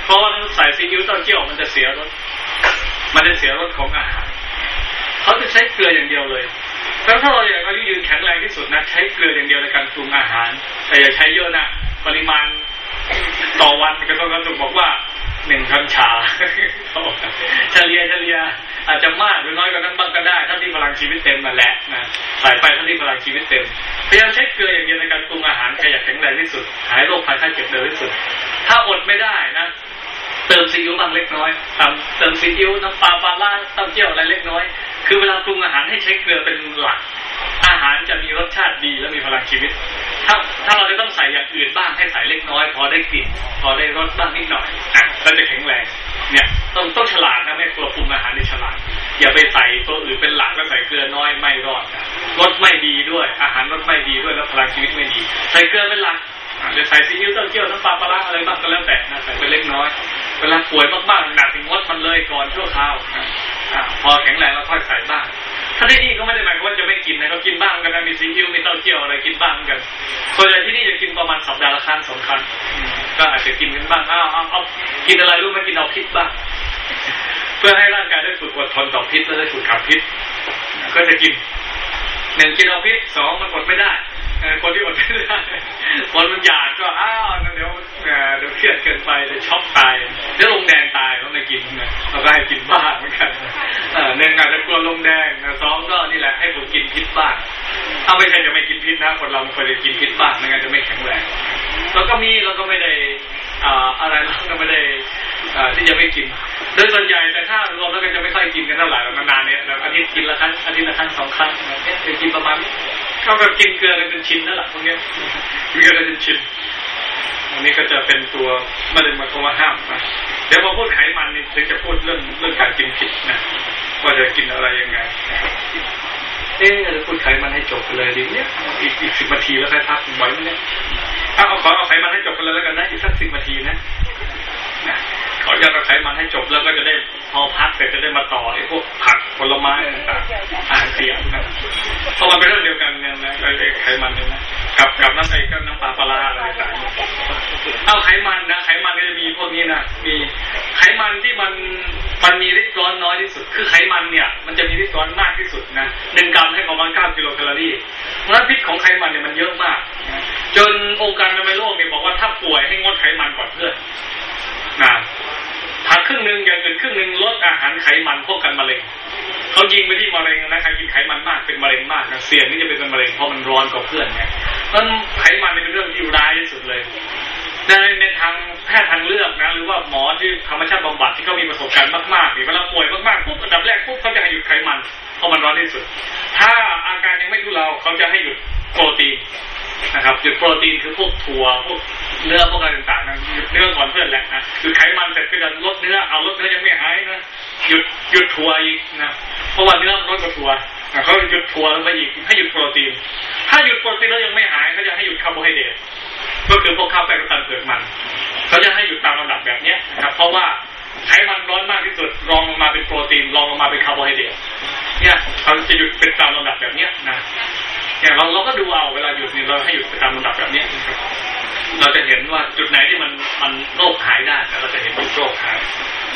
เพราะว่าใส่ซีอิ๊วเต้าเจี้ยวมันจะเสียรสมันจะเสียรสของอาหารเขาจะใช้เกลืออย่างเดียวเลยแล้วถ้าเราอยากอายุยืนแข็งแรงที่สุดนะใช้เกลืออย่างเดียวในการปรุงอาหารแต่อย่าใช้เยอะนะปริมาณต่อวันกระทรวงสาธารณสุขบอกว่าหนึ่งช้อนชาเฉลี่ยเฉลี่ยอาจจะมากหรือน้อยกว่านั้นบ้างก็ได้ถ้าที่พลังชีวิตเต็มมาแหละนะใส่ไปถ้าที่พลังชีวิตเต็มพยายามใช้เกลืออย่างเดียวในการปรุงอาหารใครอยากแข็งแรงที่สุดหายโรคภัยไข้เจ็บเร็วที่สุดถ้าอดไม่ได้นะเติมซีอิ๊วบางเล็กน้อยทำเติมซีอิ๊วน้ำปลาปลาล่าเต้าเจี้ยวอะไรเล็กน้อยคือเวลาปรุงอาหารให้ใช้เกลือเป็นหลักอาหารจะมีรสชาติดีและมีพลังชีวิตถ้าถ้าเราจะต้องใส่อย่างอื่นบ้างให้ใส่เล็กน้อยพอได้กลิ่นพอได้รสบ้างนิดหน่อยอ่ะเราจะแข็งแรงเนี่ยต้องต้องฉลาดนะไม่ตัวปรุงอาหารในฉลาดอย่าไปใส่ตัวอื่นเป็นหลักแล้วใส่เกลือน้อยไม่รอดนะรสไม่ดีด้วยอาหารรสไม่ดีด้วยแล้วพลังชีวิตไม่ดีใส่เกลือเป็นหลักจะใส่ซีอิ๊วเต้าเจี้ยวน้ำปลาปลาร้าอะไรบ้างก็แล้วแต่นะใส่เป็นเล็กน้อยเวลาป่วยมากๆหนักถึงงดมันเลยก่อนชั่วคราวพอแข็งแรงแล้วค่อยใส่บ้างถ้าที่นี่ก็ไม่ได้หมายความว่าจะไม่กินนะเขากินบ้างกันนะมีซีอิ๊วมีเต้าเจี้ยวอะไรกินบ้างกันส่วนใหญ่ที่นี่จะกินประมาณสัปดาห์ละครั้งสองครั้งก็อาจจะกินกันบ้างอ้าวเอาเอากินอะไรรู้ไหมกินเอาพิษบ้างเพื่อให้ร่างกายได้ฝึกอดทนต่อพิษและได้ฝึกขับพิษก็จะกินหนึ่งกินเอาพิษสองมันอดไม่ได้คนที่อดไม่ได้คนมันอยากก็อ้าวเดี๋ยวเดี๋ยวเครียดเกินไปเดี๋ยวช็อกตายเดี๋ยวลงแดงตายเราไม่กินนะเราก็ให้กินบ้างเหมือนกันหนึ่งอาจจะกลัวลงแดงสองก็นี่แหละให้ผมกินพิษบ้างถ้าไม่ใช่จะไม่กินพิษนะคนเราควรจะกินพิษบ้างไม่งั้นจะไม่แข็งแรงแล้วก็มีเราก็ไม่ได้อะไรเราก็ไม่ได้ที่จะไม่กินโดยส่วนใหญ่แต่ถ้ารวมแล้วก็จะไม่ค่อยกินกันเท่าไหร่นานๆเนี่ยอาทิตย์กินละครั้งอาทิตย์ละครั้งสองครั้งเนี่ยจะกินประมาณนี้เขาก็กินเกลือกันเป็นชิ้นนั่นแหละพวกนี้กินเกลือกันเป็นชิ้นอันนี้ก็จะเป็นตัวไม่ได้มาคำว่าห้ามนะเดี๋ยวพอพูดไขมันนี่ถึงจะพูดเรื่องเรื่องการกินผิดนะว่าจะกินอะไรยังไงเอ๊ะจะพูดไขมันให้จบไปเลยดีเนี่ยอีกอีกสิบนาทีแล้วค่อยพักไหวไหมเนี่ยเอาขอเอาไขมันให้จบไปเลยแล้วกันนะอีกสักสิบนาทีนะขออนุญาตเอาไขมันให้จบแล้วก็จะได้พอพักเสร็จจะได้มาต่อไอ้พวกผักผลไม้ต่างๆอาหารเปียกนะเพราะมันเป็นเรื่องเดียวกันเนี่ยนะไอ้ไขมันเนี่ยนะกับกับน้ำไอ้ก็น้ำปลาปลาอะไรต่างๆเอาไขมันนะไขมันก็จะมีพวกนี้นะมีไขมันที่มันมันมีฤทธิ์ร้อนน้อยที่สุดคือไขมันเนี่ยมันจะมีฤทธิ์ร้อนมากที่สุดนะหนึ่งกรัมให้ประมาณเก้ากิโลแคลอรี่เพราะฉะนั้นพิษของไขมันเนี่ยมันเยอะมากจนองค์การอนามัยโลกเนี่ยบอกว่าถ้าป่วยให้งดไขมันก่อนเพื่อนนะผักครึ่งหนึ่งอย่างอื่นครึ่งหนึ่งลดอาหารไขมันป้องกันมะเร็งเขายิงไปที่มะเร็งนะใครกินไขมันมากเป็นมะเร็งมากนะเสี่ยงที่จะเป็นมะเร็งเพราะมันร้อนกว่าเพื่อนไงมันไขมันเป็นเรื่องที่ร้ายที่สุดเลยในในทางแพทย์ทางเลือกนะหรือว่าหมอที่ธรรมชาติบำบัดที่เขามีประสบการณ์มากๆนี่เวลาป่วยมากๆปุ๊บอันดับแรกปุ๊บเขาจะให้หยุดไขมันเพราะมันร้อนที่สุดถ้าอาการยังไม่ทุเลาเขาจะให้หยุดโปรตีนนะครับหยุดโปรตีนคือพวกถั่วพวกเนื้อพวกอะไรต่างๆนะหยุดเนื้อก่อนเพื่อนแหละนะหยุดไขมันเสร็จก็จะลดเนื้อเอาลดเนื้อยังไม่หายนะหยุดหยุดถั่วอีกนะเพราะว่าเนื้อมันลดกว่าถั่วเขาหยุดถั่วลงไปอีกให้หยุดโปรตีนถ้าหยุดโปรตีนแล้วยังไม่หายเขาจะให้หยุดคาร์โบไฮเดรตก็คือพวกข้าวแป้งน้ำตาลเปลือกมันเขาจะให้หยุดตามลำดับแบบนี้นะครับเพราะว่าไขมันร้อนมากที่สุดรองลงมาเป็นโปรตีนรองลงมาเป็นคาร์โบไฮเดรตเนี่ยเขาจะหยุดเป็นตามลำดับแบบนี้นะเนี่ยเราเราก็ดูเอาเวลาหยุดนี่เราให้หยุดไปตามลำดับแบบนี้นะครับเราจะเห็นว่าจุดไหนที่มันมันโรคหายได้เราจะเห็นจุดโรคหาย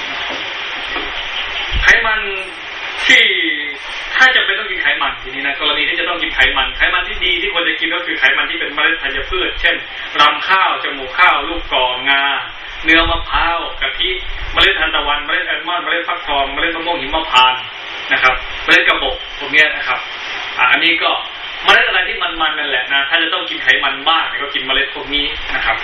ไขมันที่ถ้าจะเป็นต้องกินไขมันทีนี้นะกรณีที่จะต้องกินไขมันไขมันที่ดีที่ควรจะกินก็คือไขมันที่เป็นเมล็ดธัญพืชเช่นรำข้าวจมูกข้าวลูกกอกงาเนื้อมะพร้าวกะทิเมล็ดทานตะวันเมล็ดแอลมอนด์เมล็ดฟักทองเมล็ดมะม่วงหิมพานต์นะครับเมล็ดกระบอกพวกนี้นะครับอันนี้ก็เมล็ดอะไรที่มันๆนั่นแหละนะถ้าจะต้องกินไขมันบ้างก็กินเมล็ดพวกนี้นะครับ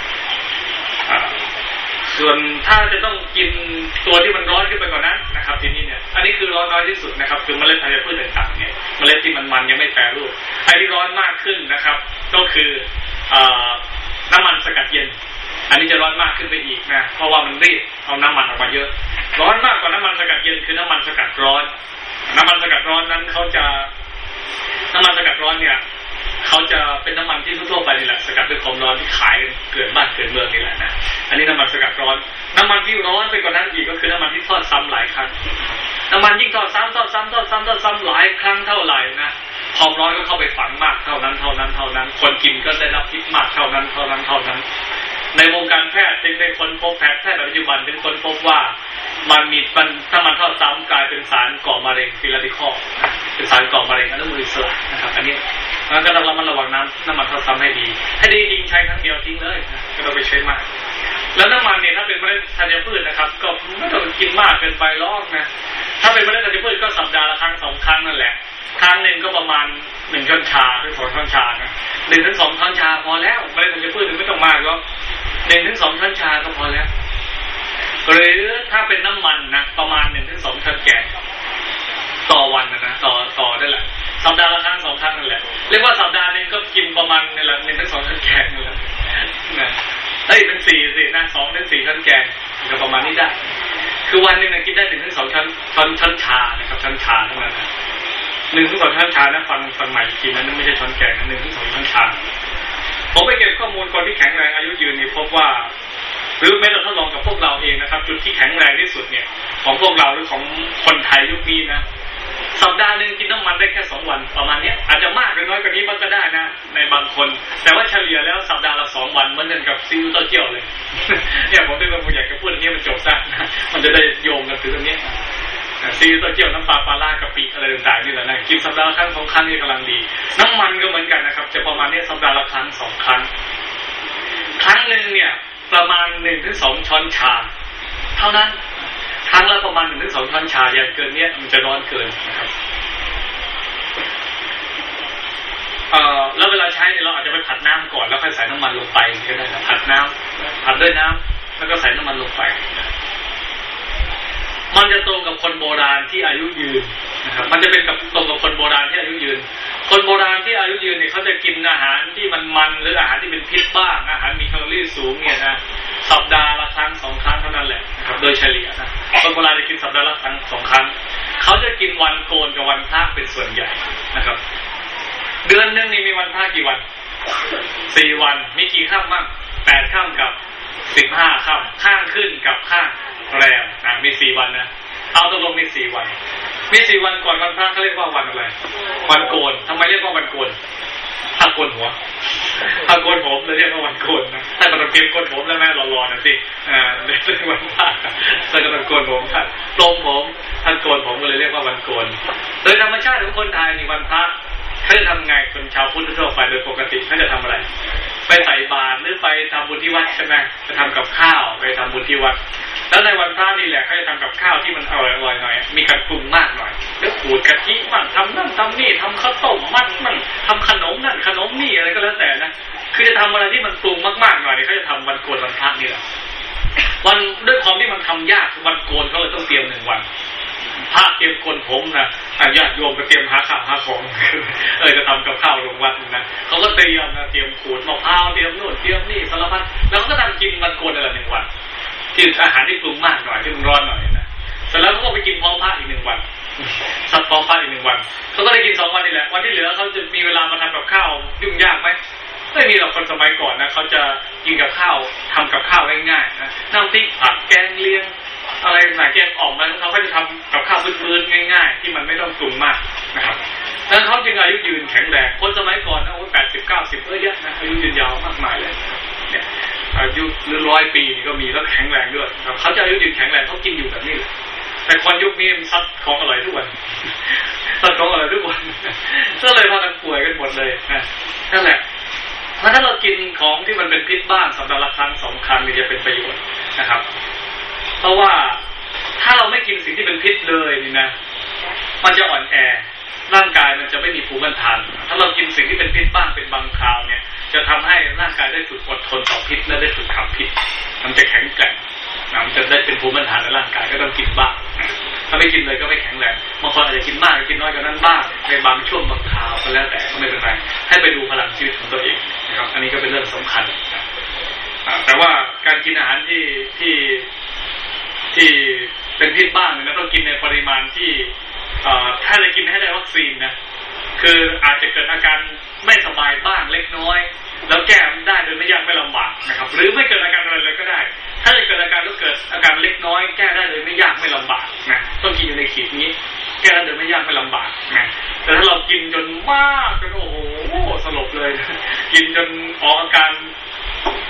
ส่วนถ้าจะต้องกินตัวที่มันร้อนขึ้นไปกว่านั้นนะครับทีนี้เนี่ยอันนี้คือร้อนน้อยที่สุดนะครับคือเมล็ดธัญพืชต่างๆเนี่ยเมล็ดที่มันๆยังไม่แปรรูปไอ้ที่ร้อนมากขึ้นนะครับก็คือน้ำมันสกัดเย็นอันนี้จะร้อนมากขึ้นไปอีกนะเพราะว่ามันรีดเอาน้ำมันออกมาเยอะร้อนมากกว่าน้ำมันสกัดเย็นคือน้ำมันสกัดร้อนน้ำมันสกัดร้อนนั้นเขาจะน้ำมันสกัดร้อนเนี่ยเขาจะเป็นน้ำมันที่ทั่วไปนี่แหละสกัดด้วยความร้อนที่ขายเกิดบ้านเกิดเมืองนี่แหละนะอันนี้น้ำมันสกัดร้อนน้ำมันที่ร้อนไปกว่านั้นอีกก็คือน้ำมันที่ทอดซ้ำหลายครั้งน้ำมันยิ่งทอดซ้ำทอดซ้ำทอดซ้ำทอดซ้ำหลายครั้งเท่าไหร่นะความร้อนก็เข้าไปฝังมากเท่านั้นเท่านั้นเท่านั้นคนกินก็ได้รับพิษมากเท่านั้นเท่านั้นเท่านั้นในวงการแพทย์ถึงได้ค้นพบแพทย์แพทย์ปัจจุบันถึงค้นพบว่ามันมีมันถ้ามันเข้าซ้ำกลายเป็นสารก่อมะเร็งฟิลาดิคอลเป็นสารก่อมะเร็งอนุมูลอิสระนะครับอันนี้งั้นก็ต้องระมัดระวังน้ำน้ำมันเข้าซ้ำให้ดีให้ดีจริงใช้ครั้งเดียวทิ้งเลยก็ต้องไปใช้มากแล้วน้ำมันเนี่ยถ้าเป็นเมล็ดธัญพืชนะครับก็ไม่ต้องกินมากเกินไปหรอกนะถ้าเป็นเมล็ดธัญพืชก็สัปดาห์ละครั้งสองครั้งนั่นแหละครั้งหนึ่งก็ประมาณหนึ่งช้อนชาถึงสองช้อนชานะหนึ่งถึงสองช้อนชาพอแล้วเมล็ดธัญพืชไม่ต้องมากหรอกหนึ่งถึงสองช้อนชาก็พอแล้วหรือถ้าเป็นน้ำมันนะประมาณหนึ่งถึงสองช้อนแกงต่อวันนะนะต่อต่อได้แหละสัปดาห์ละครั้งสองครั้งนั่นแหละเรียกว่าสัปดาห์นึงก็กินประมาณนี่แหละหนึ่งถึงสองช้อนแกงนั่นแหละนะเอ้ยเป็นสี่สินะสองถึงสี่ช้อนแกงก็ประมาณนี้ได้คือวันหนึ่งกินได้หนึ่งถึงสองช้อนช้อนช้อนชานะครับช้อนชาเท่านั้นนะหนึ่งถึงสองช้อนชานะฟังฟังใหม่กินนั้นไม่ใช่ช้อนแกงหนึ่งถึงสองช้อนชาผมไปเก็บข้อมูลคนที่แข็งแรงอายุยืนนี่พบว่าหรือแม้แต่ทดลองกับพวกเราเองนะครับจุดที่แข็งแรงที่สุดเนี่ยของพวกเราหรือของคนไทยยุคนี้นะสัปดาห์นึงกินน้ำมันได้แค่สองวันประมาณนี้อาจจะมากหรือน้อยกว่านี้มันก็ได้นะในบางคนแต่ว่าเฉลี่ยแล้วสัปดาห์ละสองวันเหมือนกับซีอิ๊วเต้าเจี้ยวเลยเนี่ยผมเป็นคนอยากจะพูดอย่างนี้มันจบซะมันจะได้โยงกันถึงตรงนี้ซีอิ๊วเต้าเจี้ยวน้ำปลาปลาล่ากะปิอะไรต่างๆนี่แหละนะกินสัปดาห์ละครั้งสองครั้งนี่กำลังดีน้ำมันก็เหมือนกันนะครับจะประมาณนี้สัปดาห์ละครั้งสองครั้งครั้งนึงเนี่ยประมาณหนึ่งถึงสองช้อนชาเท่านั้นครั้งละประมาณหนึ่งถึงสองช้อนชาอย่างเกินเนี้ยมันจะร้อนเกินนะครับเอ่อแล้วเวลาใช้เนี่ยเราอาจจะไปผัดน้ำก่อนแล้วค่อยใส่น้ำมันลงไปก็ได้นะผัดน้ำผัดด้วยน้ำแล้วก็ใส่น้ำมันลงไปมันจะตรงกับคนโบราณที่อายุยืนนะครับมันจะเป็นกับตรงกับคนโบราณที่อายุยืนคนโบราณที่อายุยืนเนี่ยเขาจะกินอาหารที่มันมันหรืออาหารที่เป็นพิษบ้างอาหารมีแคลอรี่สูงเนี่ยนะสัปดาห์ละครั้งสองครั้งเท่านั้นแหละนะครับโดยเฉลี่ยนะคนโบราณจะกินสัปดาห์ละครั้งสองครั้งเขาจะกินวันโกนกับวันพระเป็นส่วนใหญ่นะครับเดือนนึงนี่มีวันพระกี่วันสี่วันมีกี่ค่ำบ้างแปดค่ำกับสิบห้าค่ำข้างขึ้นกับข้างแรมนะมีสี่วันนะเอาตกลงมีสี่วันมีสี่วันก่อนวันพระเขาเรียกว่าวันอะไรวันโกนทำไมเรียกว่าวันโกนถ้าโกนหัวถ้าโกนผมเราเรียกว่าวันโกนนะถ้ากำลังเตรียมโกนผมแล้วแม่รอๆนะสิอ่าเรียกวันพระถ้ากำลังโกนผมครับตรงผมท่านโกนผมก็เลยเรียกว่าวันโกนโดยธรรมชาติของคนไทยนี่วันพระเขาจะทำไงคนชาวพุทธทั่วไปโดยปกติเขาจะทำอะไรไปใส่บาตรหรือไปทำบุญที่วัดใช่ไหมจะทำกับข้าวไปทำบุญที่วัดแล้วในวันพระนี่แหละเขาจะทำกับข้าวที่มันอร่อยๆหน่อยมีการปรุงมากหน่อยแล้วขูดกะทิมั่งทำนั่นทำนี่ทำข้าวต้มมัดมั่งทำขนมนั่นขนมนี่อะไรก็แล้วแต่นะคือจะทำอะไรที่มันปรุงมากๆหน่อยเขาจะทำวันโกนวันพระนี่แหละวันด้วยความที่มันทำยากวันโกนเขาเลยต้องเตรียมหนึ่งวันพระเตรียมโกนผมนะญาติโยมก็เตรียมหาข้าวหาของเออจะทำกับข้าวโรงวัดนะเขาก็เตรียมนะเตรียมขูดมะพร้าวเตรียมนู่นเตรียมนี่สารพัดแล้วก็ทำกินวันโกนอะไรหนึ่งวันที่อาหารที่ปรุงมากหน่อยที่มันร้อนหน่อยนะเสร็จแล้วเขาก็ไปกินพร้อมพระอีกหนึ่งวันสัตว์พร้อมพระอีกหนึ่งวันเขาก็ได้กินสองวันนี่แหละวันที่เหลือเขาจะมีเวลามาทำกับข้าวยุ่งยากไหมไม่มีหรอกคนสมัยก่อนนะเขาจะกินกับข้าวทำกับข้าวง่ายๆนะน้ำพริกผัดแกงเลียงอะไรหนาแกงอ่อมแล้วเขาก็จะทำกับข้าวพื้นๆง่ายๆที่มันไม่ต้องปรุงมากนะครับแล้วเขาจึงอายุยืนแข็งแรงคนสมัยก่อนนะโอ้แปดสิบเก้าสิบเออเยอะนะอายุยืนยาวมากมายเลยเนี่ยอายุหรือร้อยปีก็มีแล้วแข็งแรงด้วยเขาจะอายุยืนแข็งแรงเขากินอยู่แบบนี้แต่คนยุคนี้มันซัดของอร่อยทุกวันซัดของอร่อยทุกวันก็เลยพากันป่วยกันหมดเลยนั่นแหละถ้าเรากินของที่มันเป็นพิษบ้างสัปดาห์ละครั้งสองครั้งนี่จะเป็นประโยชน์นะครับเพราะว่าถ้าเราไม่กินสิ่งที่เป็นพิษเลยนี่นะมันจะอ่อนแอร่างกายมันจะไม่มีภูมิต้านทานถ้าเรากินสิ่งที่เป็นพิษบ้างเป็นบางคราวเนี่ยจะทำให้ร่างกายได้ฝึกอดทนต่อพิษและได้ฝึกขับพิษมันจะแข็งแกร่งมันจะได้เป็นภูมิต้านทานในร่างกายก็ต้องกินบ้างถ้าไม่กินเลยก็ไม่แข็งแรงบางคนอาจจะกินมากกินน้อยกว่านั้นบ้างในบางช่วงบางคราวก็แล้วแต่ก็ไม่เป็นไรให้ไปดูพลังชีวิตของตัวเองนะครับอันนี้ก็เป็นเรื่องสำคัญแต่ว่าการกินอาหารที่ที่ที่เป็นพิษบ้างเนี่ยต้องกินในปริมาณที่ถ้าจะกินให้ได้วัคซีนนะคืออาจจะเกิดอาการไม่สบายบ้างเล็กน้อยแล้วแก้ได้โดยไม่ยากไม่ลำบากนะครับหรือไม่เกิดอาการอะไรเลยก็ได้ถ้าจะเกิดอาการก็เกิดอาการเล็กน้อยแก้ได้โดยไม่ยากไม่ลำบากนะต้องกินอยู่ในขีดนี้แก้ได้โดยไม่ยากไม่ลำบากนะแต่ถ้าเรากินจนมากจนโอ้โหสลบเลยกินจนออกอาการ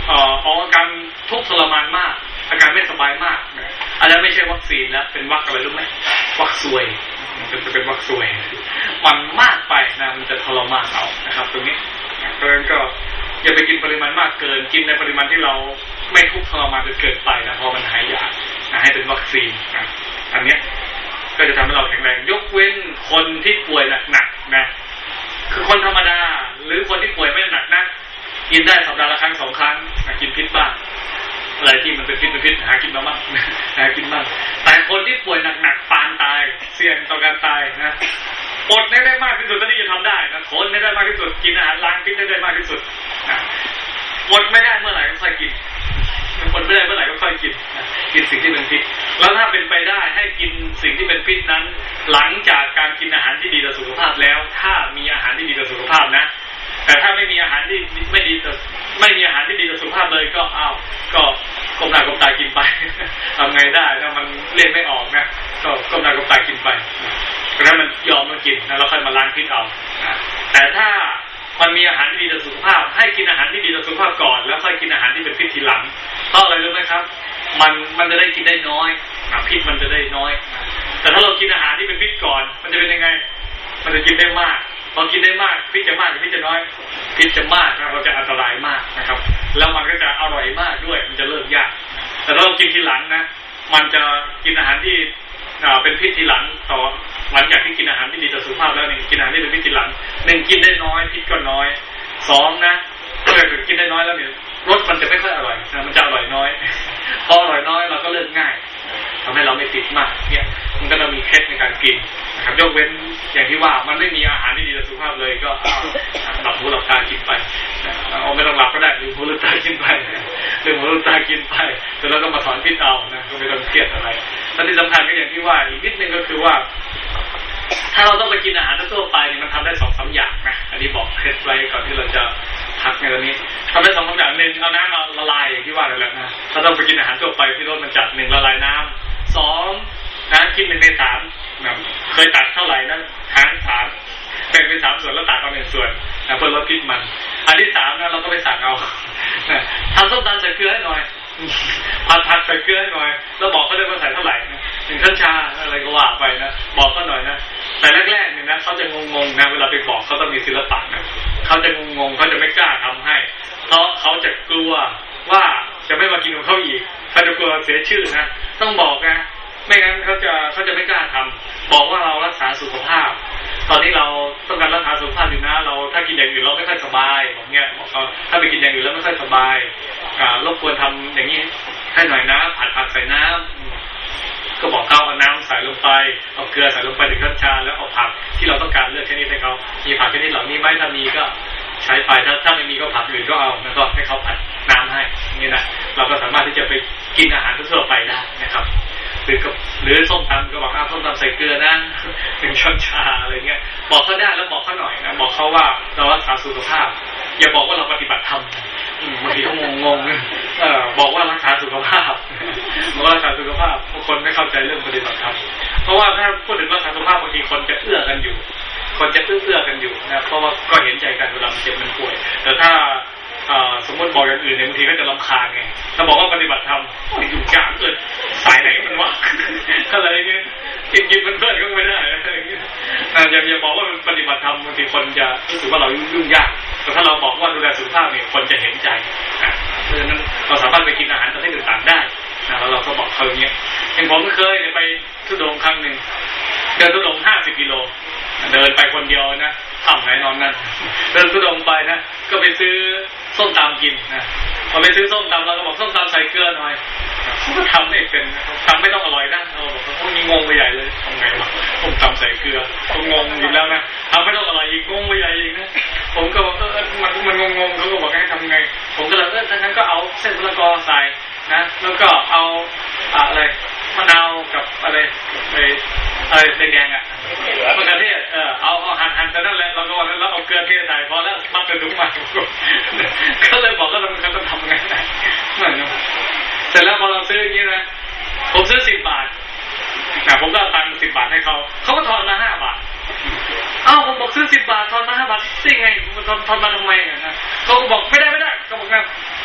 เอ่อออกอาการทุกข์ทรมานมากอาการไม่สบายมากอันนั้นไม่ใช่วัคซีนแล้วเป็นวัคอะไรรู้ไหมวัคซวยมันจะเป็นวัคซวยมันมากไปนะมันจะทรมานเอานะครับตรงนี้เพราะฉะนั้นก็อย่าไปกินปริมาณมากเกินกินในปริมาณที่เราไม่ทุกข์ทรมานจนเกินไปนะพอมันหายอยากนะให้เป็นวัคซีนนะอันเนี้ยก็จะทำให้เราแข็งแรงยกเว้นคนที่ป่วยหนักๆนะคือคนธรรมดาหรือคนที่ป่วยไม่หนักนักกินได้สัปดาห์ละครั้งสองครั้งกินพิษบ้างอะไรที่มันเป็นพิษเป็นพิษหากินมาบ้างหากินบ้างแต่คนที่ป่วยหนักๆปานตายเสี่ยงต่อการตายนะอดได้มากที่สุดที่จะทำได้นะทนได้มากที่สุดกินอาหารล้างพิษได้มากที่สุดอดไม่ได้เมื่อไหร่ก็ค่อยกินอดไม่ได้เมื่อไหร่ก็ค่อยกินกินสิ่งที่เป็นพิษแล้วถ้าเป็นไปได้ให้กินสิ่งที่เป็นพิษนั้นหลังจากการกินอาหารที่ดีต่อสุขภาพแล้วถ้ามีอาหารที่ดีต่อสุขภาพนะแต่ถ้าไม่มีอาหารที่ไม่ดีต่อไม่มีอาหารที่ดีต่อสุขภาพเลยก็อ้าวก็ก้มหน้าก้มตากินไปทำไงได้ถ้ามันเลี่ยงไม่ออกนะก็ก้มหน้าก้มตากินไปเพราะฉะนั้นมันยอมมากินแล้วเราค่อยมาล้างพิษเอาแต่ถ้ามันมีอาหารที่ดีต่อสุขภาพให้กินอาหารที่ดีต่อสุขภาพก่อนแล้วค่อยกินอาหารที่เป็นพิษทีหลังเพราะอะไรรู้ไหมครับมันมันจะได้กินได้น้อยพิษมันจะได้น้อยแต่ถ้าเรากินอาหารที่เป็นพิษก่อนมันจะเป็นยังไงมันจะกินได้มากพอกินได้มากพิษจะมากหรือพิษจะน้อยพิษจะมากนะเราจะอันตรายมากนะครับแล้วมันก็จะอร่อยมากด้วยมันจะเลิกยากแต่ถ้าเรากินทีหลังนะมันจะกินอาหารที่เป็นพิษทีหลังต่อหลังจากที่กินอาหารที่ดีต่อสุขภาพแล้วนี่กินอาหารที่เป็นพิษทีหลังหนึ่งกินได้น้อยพิษก็น้อยสองนะถ้าเกิดกินได้น้อยแล้วเนี่ยรสมันจะไม่ค่อยอร่อยนะมันจะอร่อยน้อยพออร่อยน้อยเราก็เลิกง่ายทำให้เราไม่ติดมากเนี่ยมันก็จะมีเคล็ดในการกินนะครับยกเว้นอย่างที่ว่ามันไม่มีอาหารที่ดีต่อสุขภาพเลยก็หลับหูหลับตากินไปเอาไม่ต้องหลับก็ได้ลืมหูลืมตากินไปลืมหูลืมตากินไปแต่เราก็มาถอนพิษเอานะก็ไม่ต้องเครียดอะไรและที่สำคัญก็อย่างที่ว่าอีกนิดนึงก็คือว่าถ้าเราต้องไปกินอาหารทั่วไปนี่มันทำได้สองสามอย่างนะอันนี้บอกเคล็ดไว้ก่อนที่เราจะพักในวันนี้ทำได้สองสามอย่างหนึ่งเอาน้ำมาละลายอย่างที่ว่านั่นแหละนะถ้าต้องไปกินอาหารทั่วไปที่รสมันจัดหนึ่งละลายน้ำสองนะกินหนึ่งในสามนะเคยตัดเท่าไหร่นะหารสามแบ่งเป็นสามส่วนแล้วตัดเอาหนึ่งส่วนนะเพื่อลดพิษมันอันที่สามนะเราก็ไปสั่งเอาทำส้มตำใส่เกลือให้หน่อยผัดผัดใส่เกลือให้หน่อยแล้วบอกเขาด้วยว่าใส่เท่าไหร่นะหนึ่งช้อนชาอะไรก็ว่าไปนะบอกเขาหน่อยนะแต่แรกๆเนี่ยนะเขาจะงงๆนะเวลาไปบอกเขาต้องมีศิลปะนะเขาจะงงๆเขาจะไม่กล้าทำให้เพราะเขาจะกลัวว่าจะไม่มากินของเขาอีกเขาจะกลัวเสียชื่อนะต้องบอกนะไม่งั้นเขาจะเขาจะไม่กล้าทำบอกว่าเรารักษาสุขภาพตอนนี้เราต้องการรักษาสุขภาพอยู่นะเราถ้ากินอย่างอื่นเราไม่ค่อยสบายบอกเงี้ยบอกเขาถ้าไปกินอย่างอื่นแล้วไม่ค่อยสบายอ่ารบกวนทำอย่างนี้ให้หน่อยนะผัดผักใส่น้ำก็บอกเขาเอาน้ำใส่ลงไปเอาเกลือใส่ลงไปถึงขั้นชาแล้วเอาผักที่เราต้องการเลือกชนิดให้เขามีผักชนิดเหล่านี้ไหมถ้ามีก็ใช้ไปถ้าถ้าไม่มีก็ผักอื่นก็เอาแล้วก็ให้เขาผัดน้ำให้นี่นะเราก็สามารถที่จะไปกินอาหารทั่วไปได้นะครับหรือกับหรือส้มตำก็บอกอ้าวส้มตำใส่เกลือนะหนึ่งช้อนชาอะไรเงี้ยบอกเขาได้แล้วบอกเขาหน่อยนะบอกเขาว่าเรารักษาสุขภาพอย่าบอกว่าเราปฏิบัติธรรมบางทีเขางงๆเออบอกว่ารักษาสุขภาพบอกว่ารักษาสุขภาพบางคนไม่เข้าใจเรื่องปฏิบัติธรรมเพราะว่าถ้าพูดถึงรักษาสุขภาพบางทีคนจะเอื้อกันอยู่คนจะเอื้อกันอยู่นะเพราะว่าก็เห็นใจกันเวลาเจ็บมันป่วยแต่ถ้าสมมติบอกอย่างอื่นเนี่ยบางทีก็จะรำคาญไงถ้าบอกว่าปฏิบัติธรรมอยู่กลางเกินสายไหนมันวะอะไรเงี้ยกินกินเพื่อนๆก็ไม่ได้อย่าอย่าบอกว่าปฏิบัติธรรมบางทีคนจะรู้สึกว่าเรายุ่งยากแต่ถ้าเราบอกว่าดูแลสุขภาพเนี่ยคนจะเห็นใจเพราะฉะนั้นเราสามารถไปกินอาหารประเภทต่างๆได้แล้วเราก็บอกเขาอย่างเงี้ยอย่างผมเคยไปทุดงครั้งหนึ่งเดินทุดงห้าสิบกิโลเดินไปคนเดียวนะทำไหนนอนนั่นเดินทุดงไปนะก็ไปซื้อส้มตำกินนะพอไปซื้อส้มตำเราก็บอกส้มตำใส่เกลือหน่อยเขาก็ทำไม่เป็นทำไม่ต้องอร่อยนะเราบอกเขามีงงไปใหญ่เลยทำไงวะส้มตำใส่เกลือก็งงอยู่แล้วนะทำไม่ต้องอร่อยอีกงงไปใหญ่อีกนะผมก็บอกเออมันมันงงๆเขาก็บอกให้ทำไงผมก็เลยเออถ้างั้นก็เอาเส้นมะละกอใส่นะแล้วก็เอาอะไรมะนาวกับอะไรอะไรแดงๆอ่ะมะเขือเทศเออเอาเอาหั่นหั่นแต่นั่นแหละเราก็วันนั้นเราเอาเกลือเทใส่พอแล้วมัดเป็นถุงมาก็เลยบอกก็ทำเขาต้องทำไงนั่นเสร็จแล้วพอเราซื้ออย่างนี้นะผมซื้อสิบบาทนะผมก็ตังค์สิบบาทให้เขาเขาก็ทอนมาห้าบาทเอ้าผมบอกซื้อสิบบาททอนมาห้าบาทสิไงมันทอนทอนมาทำไมนะเขาก็บอกไม่ได้ไม่ได้เขาบอกนะ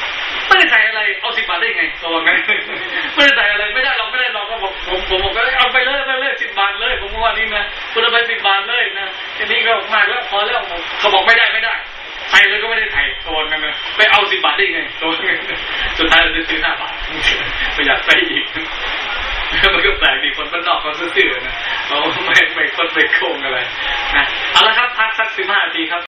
ไม่ได้ใส่อะไรเอาสิบบาทได้ไงตัวไงไม่ได้ใส่อะไรไม่ได้เราไม่ได้เราก็บอกผมผมบอกก็เอาไปเลยไปเลยสิบบาทเลยผมว่านี่นะคุณเอาไปสิบบาทเลยนะทีนี้ก็มากแล้วพอแล้วเขาบอกไม่ได้ไม่ได้ใส่เลยก็ไม่ได้ใส่ตัวกันนะไปเอาสิบบาทได้ไงตัวสุดท้ายเราซื้อห้าบาทประหยัดไปอีกมันก็แปลกดีคนบ้านนอกเขาซื่อๆนะเขาไม่ไม่คนไปโกงอะไรนะเอาละครับพักสักสิบห้านาทีครับ